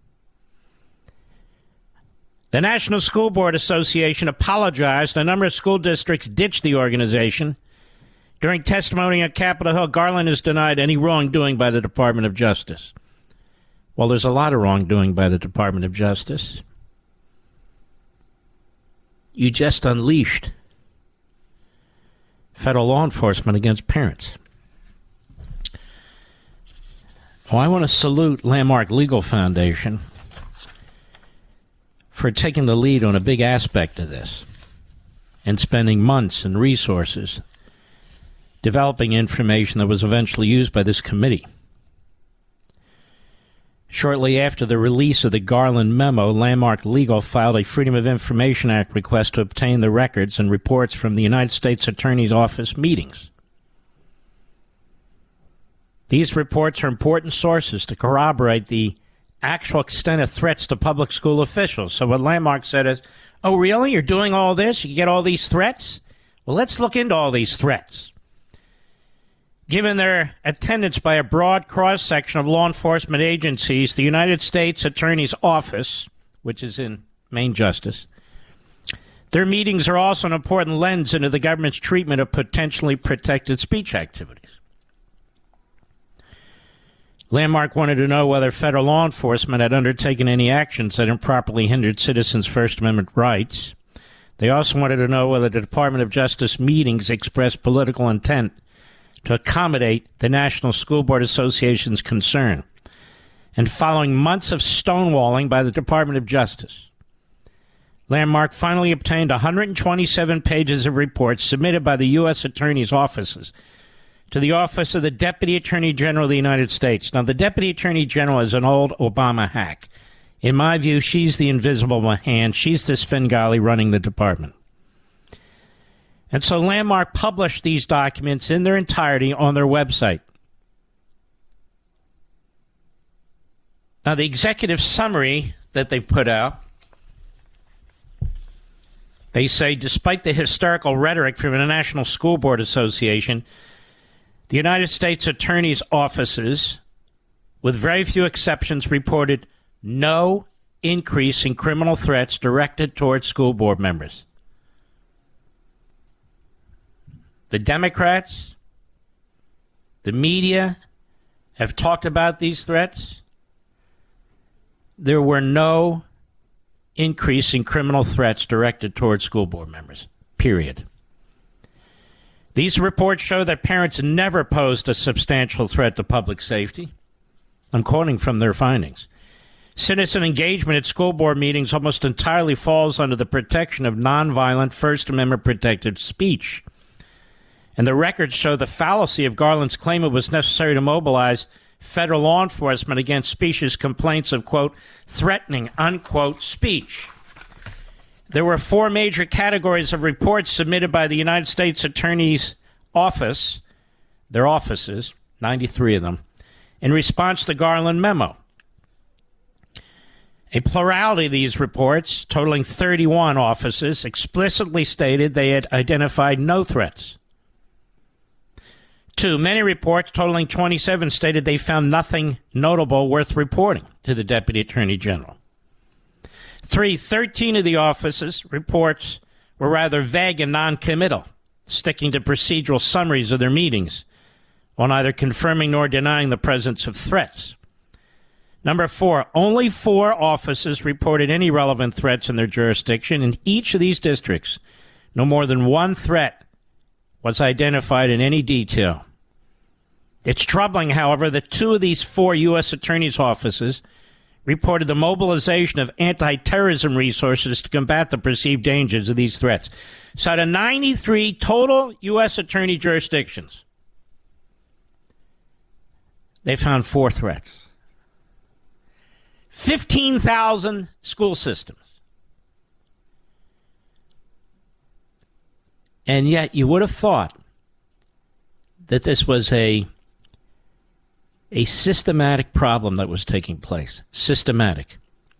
Speaker 1: The National School Board Association apologized. A number of school districts ditched the organization. During testimony on Capitol Hill, Garland has denied any wrongdoing by the Department of Justice. Well, there's a lot of wrongdoing by the Department of Justice. You just unleashed federal law enforcement against parents. Well, I want to salute Landmark Legal Foundation for taking the lead on a big aspect of this. and spending months and resources developing information that was eventually used by this committee. Shortly after the release of the Garland memo, Landmark Legal filed a Freedom of Information Act request to obtain the records and reports from the United States Attorney's Office meetings. These reports are important sources to corroborate the actual extent of threats to public school officials. So what Landmark said is, oh, really? You're doing all this? You get all these threats? Well, let's look into all these threats. Given their attendance by a broad cross-section of law enforcement agencies, the United States Attorney's Office, which is in Main Justice, their meetings are also an important lens into the government's treatment of potentially protected speech activities. Landmark wanted to know whether federal law enforcement had undertaken any actions that improperly hindered citizens' First Amendment rights. They also wanted to know whether the Department of Justice meetings expressed political intent to accommodate the National School Board Association's concern. And following months of stonewalling by the Department of Justice, Landmark finally obtained one hundred twenty-seven pages of reports submitted by the U S Attorney's offices to the Office of the Deputy Attorney General of the United States. Now, the Deputy Attorney General is an old Obama hack. In my view, she's the invisible hand. She's the Svengali running the department. And so Landmark published these documents in their entirety on their website. Now, the executive summary that they've put out, they say, despite the hysterical rhetoric from the National School Board Association, the United States Attorney's offices, with very few exceptions, reported no increase in criminal threats directed towards school board members. The Democrats, the media have talked about these threats. There were no increase in criminal threats directed towards school board members, period. These reports show that parents never posed a substantial threat to public safety. I'm quoting from their findings. Citizen engagement at school board meetings almost entirely falls under the protection of nonviolent First Amendment protected speech. And the records show the fallacy of Garland's claim it was necessary to mobilize federal law enforcement against specious complaints of, quote, threatening, unquote, speech. There were four major categories of reports submitted by the United States Attorney's Office, their offices, ninety-three of them, in response to the Garland memo. A plurality of these reports, totaling thirty-one offices, explicitly stated they had identified no threats. Two, many reports, totaling twenty-seven, stated they found nothing notable worth reporting to the Deputy Attorney General. Three, thirteen of the offices' reports were rather vague and non-committal, sticking to procedural summaries of their meetings, while neither confirming nor denying the presence of threats. Number four, only four offices reported any relevant threats in their jurisdiction. In each of these districts, no more than one threat was identified in any detail. It's troubling, however, that two of these four U S attorneys' offices reported the mobilization of anti-terrorism resources to combat the perceived dangers of these threats. So out of ninety-three total U S attorney jurisdictions, they found four threats. fifteen thousand school systems. And yet you would have thought that this was a a systematic problem that was taking place. Systematic.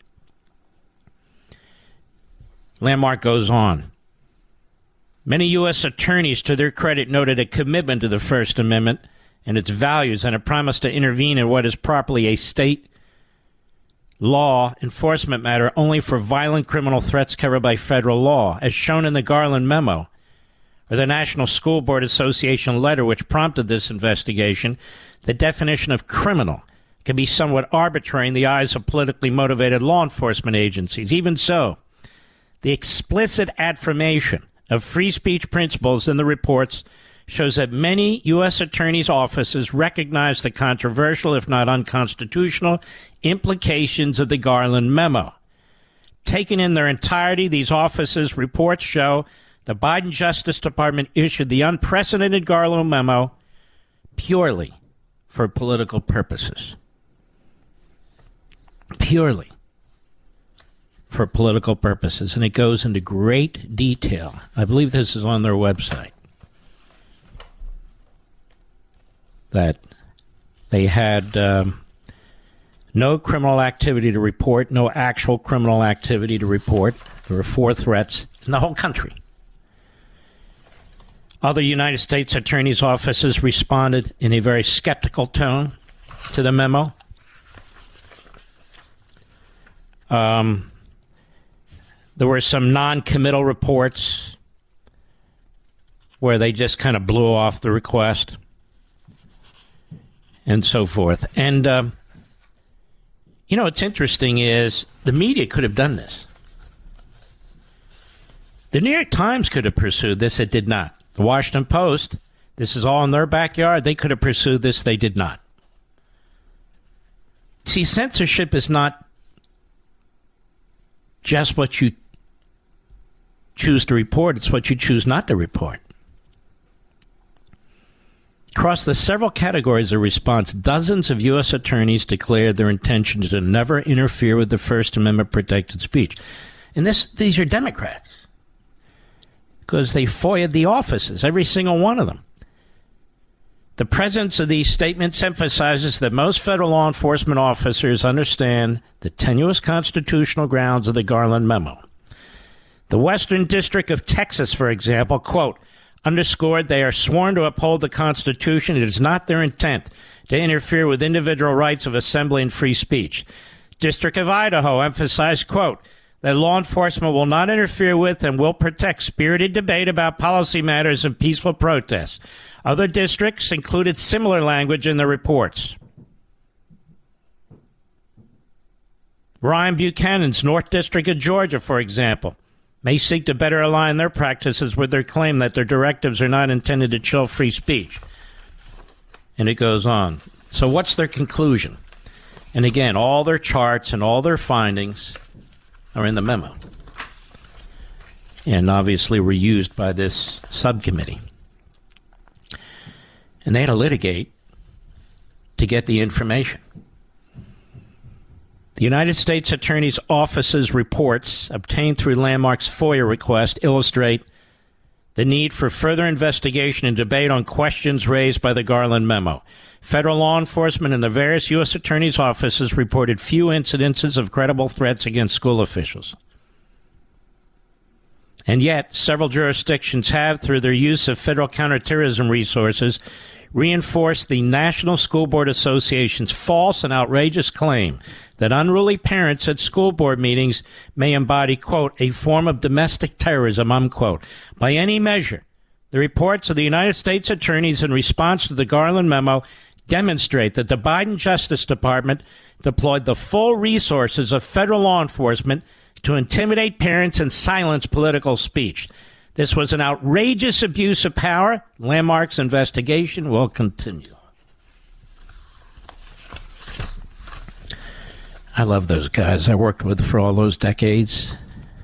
Speaker 1: Landmark goes on. Many U S attorneys, to their credit, noted a commitment to the First Amendment and its values and a promise to intervene in what is properly a state law enforcement matter only for violent criminal threats covered by federal law, as shown in the Garland memo, or the National School Board Association letter which prompted this investigation. The definition of criminal can be somewhat arbitrary in the eyes of politically motivated law enforcement agencies. Even so, the explicit affirmation of free speech principles in the reports shows that many U S attorneys' offices recognize the controversial, if not unconstitutional, implications of the Garland memo. Taken in their entirety, these offices' reports show the Biden Justice Department issued the unprecedented Garland memo purely for political purposes. Purely for political purposes. And it goes into great detail. I believe this is on their website. That they had um, no criminal activity to report, no actual criminal activity to report. There were four threats in the whole country. Other United States attorneys' offices responded in a very skeptical tone to the memo. Um, there were some non-committal reports where they just kind of blew off the request and so forth. And, um, you know, what's interesting is the media could have done this. The New York Times could have pursued this. It did not. The Washington Post, this is all in their backyard. They could have pursued this. They did not. See, censorship is not just what you choose to report. It's what you choose not to report. Across the several categories of response, dozens of U S attorneys declared their intention to never interfere with the First Amendment protected speech. And this, these are Democrats, because they FOIA'd the offices, every single one of them. The presence of these statements emphasizes that most federal law enforcement officers understand the tenuous constitutional grounds of the Garland memo. The Western District of Texas, for example, quote, underscored they are sworn to uphold the Constitution. It is not their intent to interfere with individual rights of assembly and free speech. District of Idaho emphasized, quote, that law enforcement will not interfere with and will protect spirited debate about policy matters and peaceful protests. Other districts included similar language in their reports. Ryan Buchanan's North District of Georgia, for example, may seek to better align their practices with their claim that their directives are not intended to chill free speech. And it goes on. So what's their conclusion? And again, all their charts and all their findings are in the memo. And obviously were used by this subcommittee. And they had to litigate to get the information. The United States Attorney's Office's reports obtained through Landmark's FOIA request illustrate the need for further investigation and debate on questions raised by the Garland memo. Federal law enforcement and the various U S attorneys' offices reported few incidences of credible threats against school officials. And yet, several jurisdictions have, through their use of federal counterterrorism resources, reinforced the National School Board Association's false and outrageous claim that unruly parents at school board meetings may embody, quote, a form of domestic terrorism, unquote. By any measure, the reports of the United States attorneys in response to the Garland memo demonstrate that the Biden Justice Department deployed the full resources of federal law enforcement to intimidate parents and silence political speech. This was an outrageous abuse of power. Landmark's investigation will continue. I love those guys I worked with for all those decades.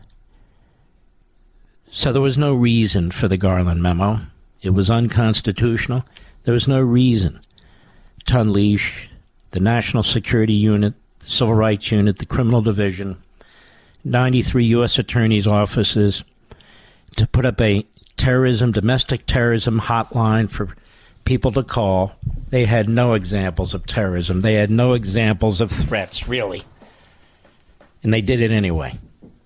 Speaker 1: So there was no reason for the Garland memo. It was unconstitutional. There was no reason to unleash the National Security Unit, the Civil Rights Unit, the Criminal Division, ninety-three U S attorneys' offices, to put up a terrorism, domestic terrorism hotline for people to call. They had no examples of terrorism. They had no examples of threats, really. And they did it anyway.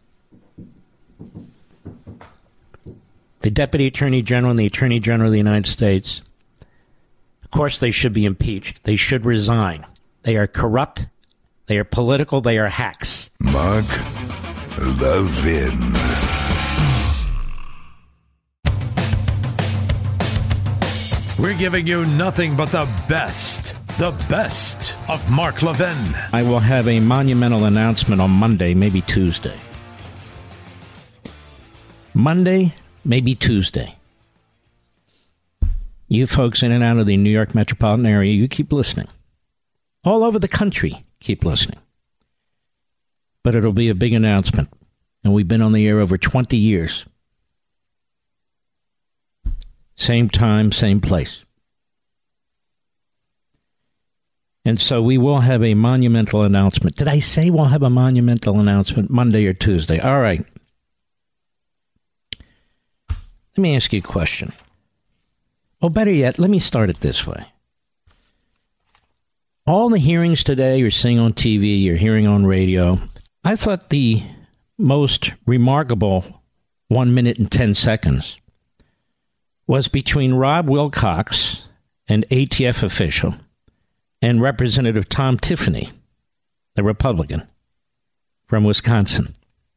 Speaker 1: The Deputy Attorney General and the Attorney General of the United States, of course, they should be impeached. They should resign. They are corrupt. They are political. They are hacks.
Speaker 3: Mark Levin.
Speaker 2: We're giving you nothing but the best, the best of Mark Levin.
Speaker 1: I will have a monumental announcement on Monday, maybe Tuesday. Monday, maybe Tuesday. You folks in and out of the New York metropolitan area, you keep listening. All over the country, keep listening. But it'll be a big announcement. And we've been on the air over twenty years. Same time, same place. And so we will have a monumental announcement. Did I say we'll have a monumental announcement Monday or Tuesday? All right. Let me ask you a question. Or better yet, let me start it this way. All the hearings today you're seeing on T V, you're hearing on radio, I thought the most remarkable one minute and ten seconds was between Rob Wilcox, an A T F official, and Representative Tom Tiffany, the Republican from Wisconsin.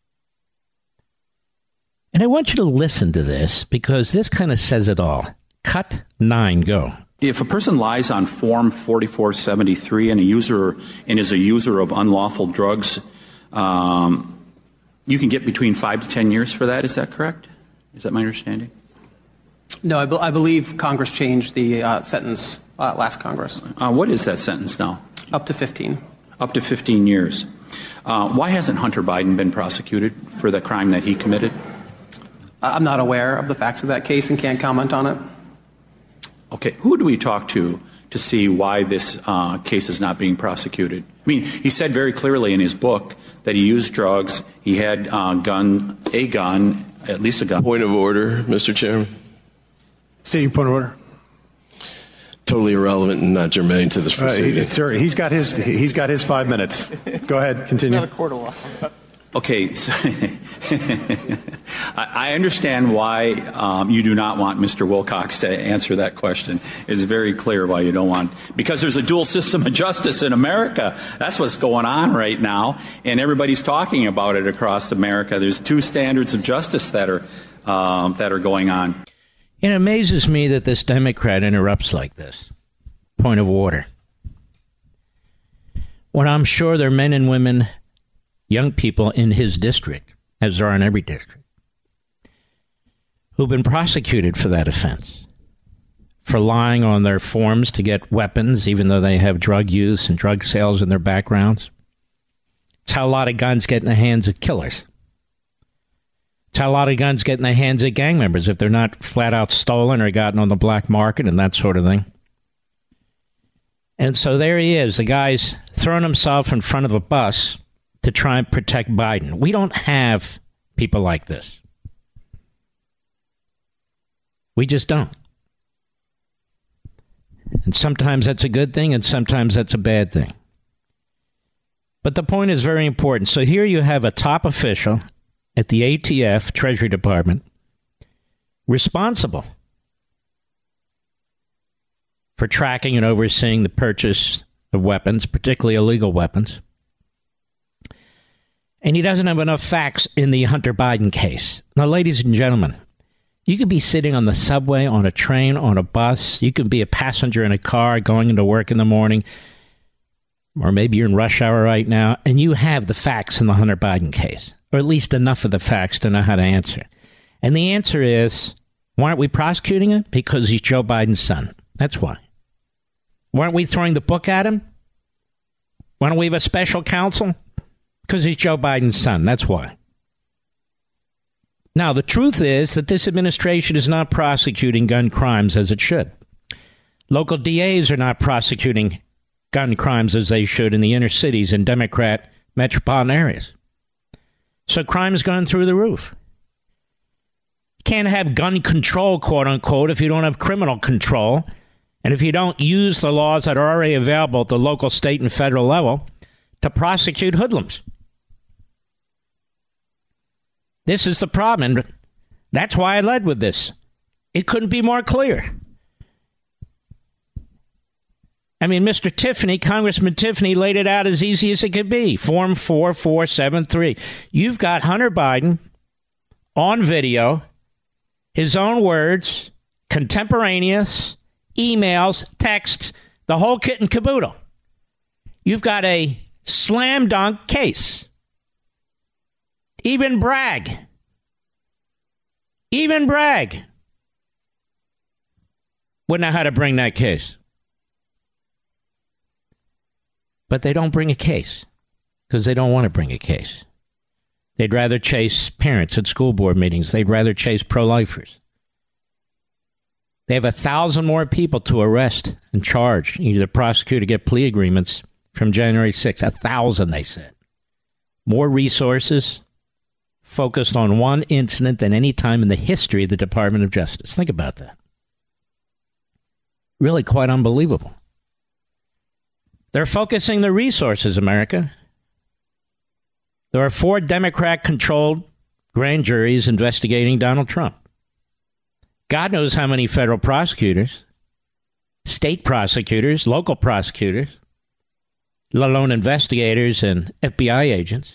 Speaker 1: And I want you to listen to this because this kind of says it all. Cut nine, go.
Speaker 4: If a person lies on Form forty-four seventy-three and a user and is a user of unlawful drugs, um, you can get between five to ten years for that. Is that correct? Is that my understanding?
Speaker 5: No, I, be- I believe Congress changed the uh, sentence uh, last Congress.
Speaker 4: Uh, what is that sentence now?
Speaker 5: Up to fifteen.
Speaker 4: Up to fifteen years. Uh, why hasn't Hunter Biden been prosecuted for the crime that he committed?
Speaker 5: I'm not aware of the facts of that case and can't comment on it.
Speaker 4: Okay, who do we talk to to see why this uh, case is not being prosecuted? I mean, he said very clearly in his book that he used drugs, he had uh, gun, a gun, at least a gun.
Speaker 6: Point of order, Mister Chairman.
Speaker 7: State your point of order.
Speaker 6: Totally irrelevant and not germane to this proceeding.
Speaker 7: Uh, he, sir, he's got his he's got his five minutes. Go ahead, continue.
Speaker 5: Not a court of law.
Speaker 4: Okay, so I understand why um, you do not want Mister Wilcox to answer that question. It's very clear why you don't want, because there's a dual system of justice in America. That's what's going on right now, and everybody's talking about it across America. There's two standards of justice that are um, that are going on.
Speaker 1: It amazes me that this Democrat interrupts like this. Point of order. When I'm sure there are men and women, young people in his district, as there are in every district, who've been prosecuted for that offense, for lying on their forms to get weapons, even though they have drug use and drug sales in their backgrounds. It's how a lot of guns get in the hands of killers. It's how a lot of guns get in the hands of gang members if they're not flat out stolen or gotten on the black market and that sort of thing. And so there he is. The guy's throwing himself in front of a bus to try and protect Biden. We don't have people like this. We just don't. And sometimes that's a good thing, and sometimes that's a bad thing. But the point is very important. So here you have a top official at the A T F, Treasury Department, responsible for tracking and overseeing the purchase of weapons, particularly illegal weapons. And he doesn't have enough facts in the Hunter Biden case. Now, ladies and gentlemen, you could be sitting on the subway, on a train, on a bus. You could be a passenger in a car going into work in the morning. Or maybe you're in rush hour right now, and you have the facts in the Hunter Biden case, or at least enough of the facts to know how to answer. And the answer is, why aren't we prosecuting him? Because he's Joe Biden's son. That's why. Why aren't we throwing the book at him? Why don't we have a special counsel? Because he's Joe Biden's son. That's why. Now, the truth is that this administration is not prosecuting gun crimes as it should. Local D As are not prosecuting gun crimes as they should in the inner cities and Democrat metropolitan areas. So crime is going through the roof. You can't have gun control, quote unquote, if you don't have criminal control. And if you don't use the laws that are already available at the local, state, and federal level to prosecute hoodlums. This is the problem, and that's why I led with this. It couldn't be more clear. I mean, Mister Tiffany, Congressman Tiffany, laid it out as easy as it could be. Form four four seven three. You've got Hunter Biden on video, his own words, contemporaneous, emails, texts, the whole kit and caboodle. You've got a slam dunk case. Even Bragg. Even Bragg wouldn't know how to bring that case. But they don't bring a case because they don't want to bring a case. They'd rather chase parents at school board meetings. They'd rather chase pro-lifers. They have a thousand more people to arrest and charge, either prosecute or get plea agreements from January sixth. A thousand, they said. More resources focused on one incident than any time in the history of the Department of Justice. Think about that. Really quite unbelievable. They're focusing the resources, America. There are four Democrat-controlled grand juries investigating Donald Trump. God knows how many federal prosecutors, state prosecutors, local prosecutors, let alone investigators and F B I agents.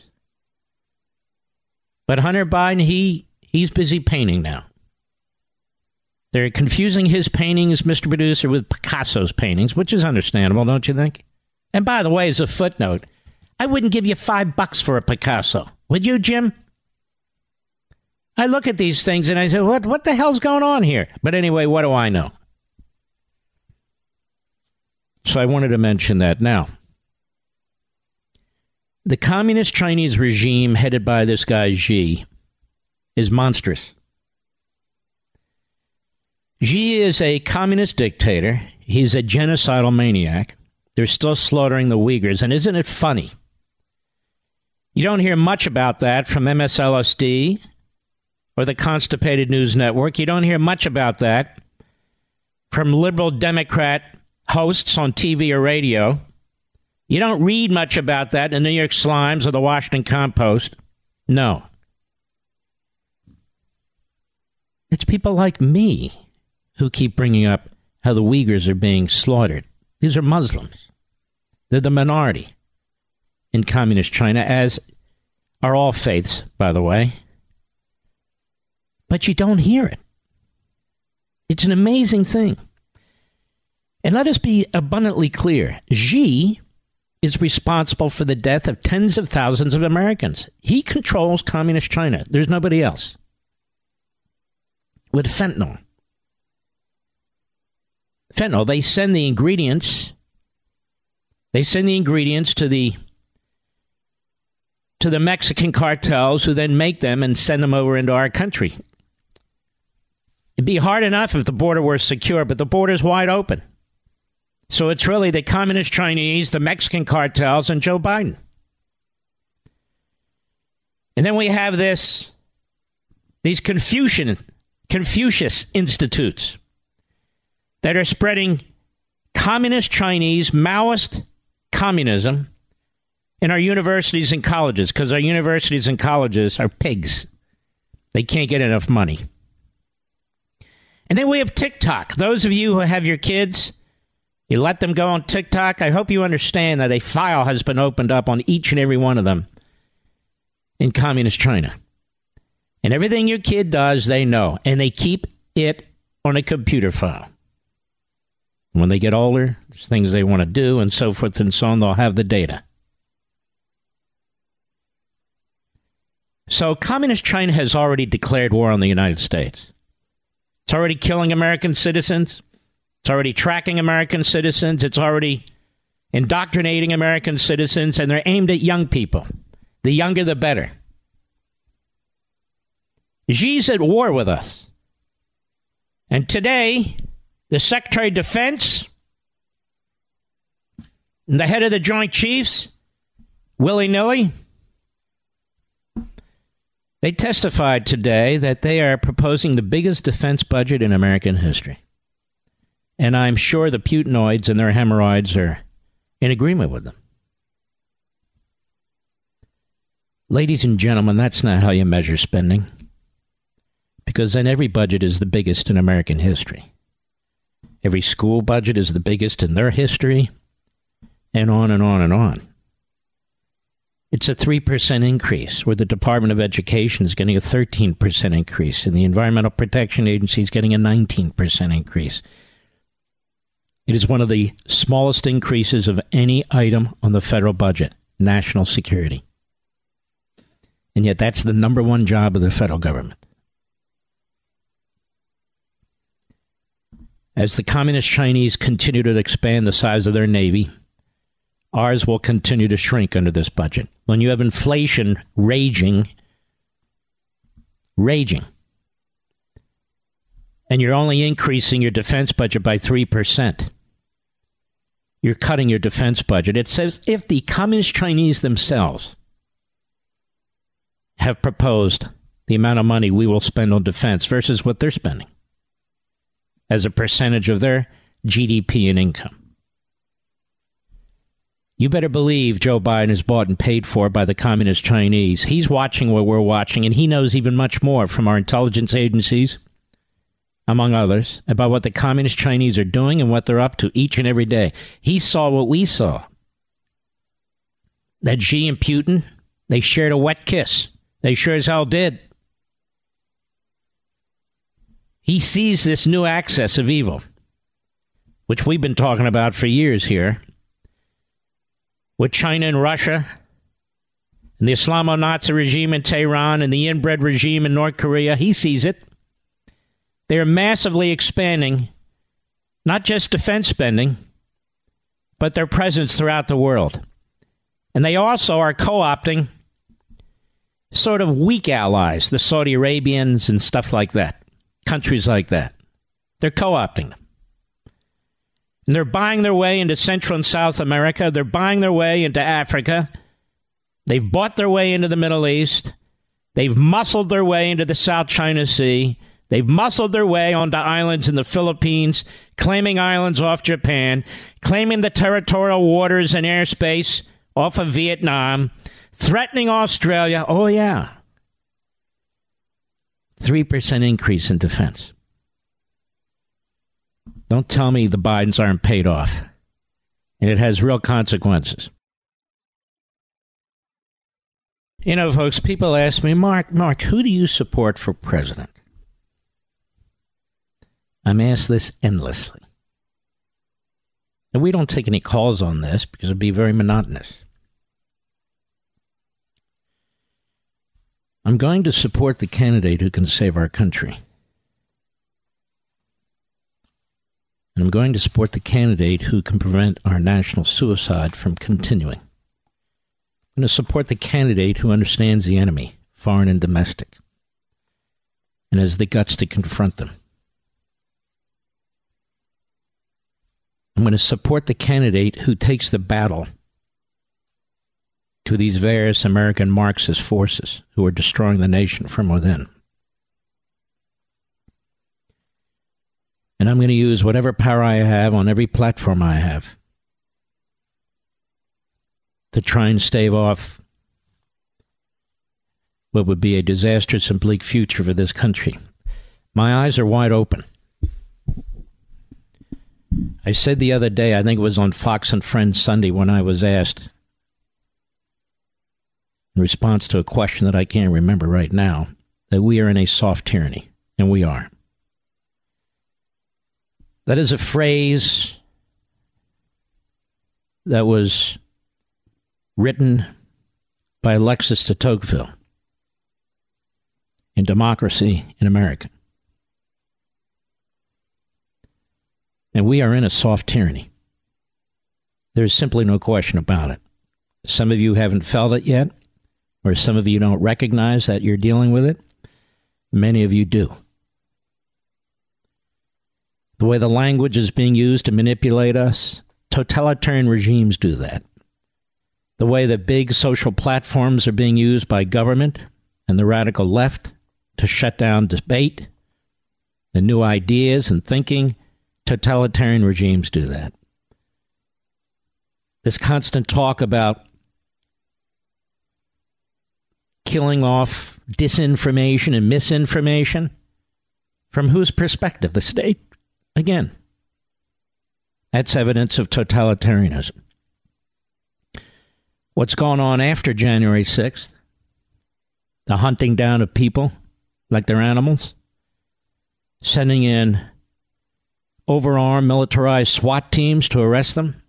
Speaker 1: But Hunter Biden, he he's busy painting now. They're confusing his paintings, Mister Producer, with Picasso's paintings, which is understandable, don't you think? And by the way, as a footnote, I wouldn't give you five bucks for a Picasso. Would you, Jim? I look at these things and I say, what, what the hell's going on here? But anyway, what do I know? So I wanted to mention that now. The communist Chinese regime headed by this guy Xi is monstrous. Xi is a communist dictator. He's a genocidal maniac. They're still slaughtering the Uyghurs. And isn't it funny? You don't hear much about that from M S L S D or the Constipated News Network. You don't hear much about that from liberal Democrat hosts on T V or radio. You don't read much about that in the New York Slimes or the Washington Compost. No. It's people like me who keep bringing up how the Uyghurs are being slaughtered. These are Muslims. They're the minority in communist China, as are all faiths, by the way. But you don't hear it. It's an amazing thing. And let us be abundantly clear. Xi is responsible for the death of tens of thousands of Americans. He controls communist China. There's nobody else. With fentanyl. Fentanyl, they send the ingredients. They send the ingredients to the to the Mexican cartels, who then make them and send them over into our country. It'd be hard enough if the border were secure, but the border's wide open. So it's really the communist Chinese, the Mexican cartels, and Joe Biden. And then we have this, these Confucian, Confucius institutes that are spreading communist Chinese, Maoist communism in our universities and colleges, because our universities and colleges are pigs. They can't get enough money. And then we have TikTok. Those of you who have your kids, you let them go on TikTok. I hope you understand that a file has been opened up on each and every one of them in communist China. And everything your kid does, they know. And they keep it on a computer file. When they get older, there's things they want to do and so forth and so on. They'll have the data. So communist China has already declared war on the United States. It's already killing American citizens. It's already tracking American citizens. It's already indoctrinating American citizens, and they're aimed at young people. The younger, the better. Xi's at war with us. And today, the Secretary of Defense and the head of the Joint Chiefs, willy-nilly, they testified today that they are proposing the biggest defense budget in American history. And I'm sure the Putinoids and their hemorrhoids are in agreement with them. Ladies and gentlemen, that's not how you measure spending. Because then every budget is the biggest in American history. Every school budget is the biggest in their history. And on and on and on. It's a three percent increase, where the Department of Education is getting a thirteen percent increase, and the Environmental Protection Agency is getting a nineteen percent increase. It is one of the smallest increases of any item on the federal budget, national security. And yet that's the number one job of the federal government. As the communist Chinese continue to expand the size of their navy, ours will continue to shrink under this budget. When you have inflation raging, raging, And you're only increasing your defense budget by three percent. You're cutting your defense budget. It says if the Communist Chinese themselves have proposed the amount of money we will spend on defense versus what they're spending as a percentage of their G D P and income. You better believe Joe Biden is bought and paid for by the Communist Chinese. He's watching what we're watching, and he knows even much more from our intelligence agencies, among others, about what the Communist Chinese are doing and what they're up to each and every day. He saw what we saw. That Xi and Putin, they shared a wet kiss. They sure as hell did. He sees this new axis of evil, which we've been talking about for years here, with China and Russia, and the Islamo-Nazi regime in Tehran, and the inbred regime in North Korea. He sees it. They're massively expanding, not just defense spending, but their presence throughout the world. And they also are co-opting sort of weak allies, the Saudi Arabians and stuff like that, countries like that. They're co-opting them. And they're buying their way into Central and South America. They're buying their way into Africa. They've bought their way into the Middle East. They've muscled their way into the South China Sea. They've muscled their way onto islands in the Philippines, claiming islands off Japan, claiming the territorial waters and airspace off of Vietnam, threatening Australia. Oh, yeah. three percent increase in defense. Don't tell me the Bidens aren't paid off. And it has real consequences. You know, folks, people ask me, Mark, Mark, who do you support for president? I'm asked this endlessly. And we don't take any calls on this because it would be very monotonous. I'm going to support the candidate who can save our country. And I'm going to support the candidate who can prevent our national suicide from continuing. I'm going to support the candidate who understands the enemy, foreign and domestic, and has the guts to confront them. I'm going to support the candidate who takes the battle to these various American Marxist forces who are destroying the nation from within. And I'm going to use whatever power I have on every platform I have to try and stave off what would be a disastrous and bleak future for this country. My eyes are wide open. I said the other day, I think it was on Fox and Friends Sunday, when I was asked, in response to a question that I can't remember right now, that we are in a soft tyranny, and we are. That is a phrase that was written by Alexis de Tocqueville in Democracy in America. And we are in a soft tyranny. There's simply no question about it. Some of you haven't felt it yet, or some of you don't recognize that you're dealing with it. Many of you do. The way the language is being used to manipulate us, totalitarian regimes do that. The way the big social platforms are being used by government and the radical left to shut down debate, the new ideas and thinking, totalitarian regimes do that. This constant talk about killing off disinformation and misinformation, from whose perspective? The state? Again, that's evidence of totalitarianism. What's gone on after January sixth? The hunting down of people like they're animals, sending in overarmed militarized SWAT teams to arrest them.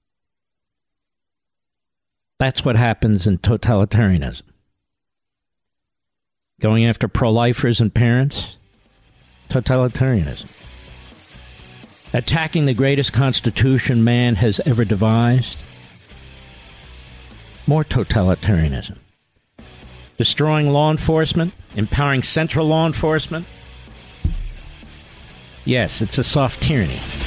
Speaker 1: That's what happens in totalitarianism. Going after pro-lifers and parents, totalitarianism. Attacking the greatest constitution man has ever devised, more totalitarianism. Destroying law enforcement, empowering central law enforcement, Yes, it's a soft tyranny.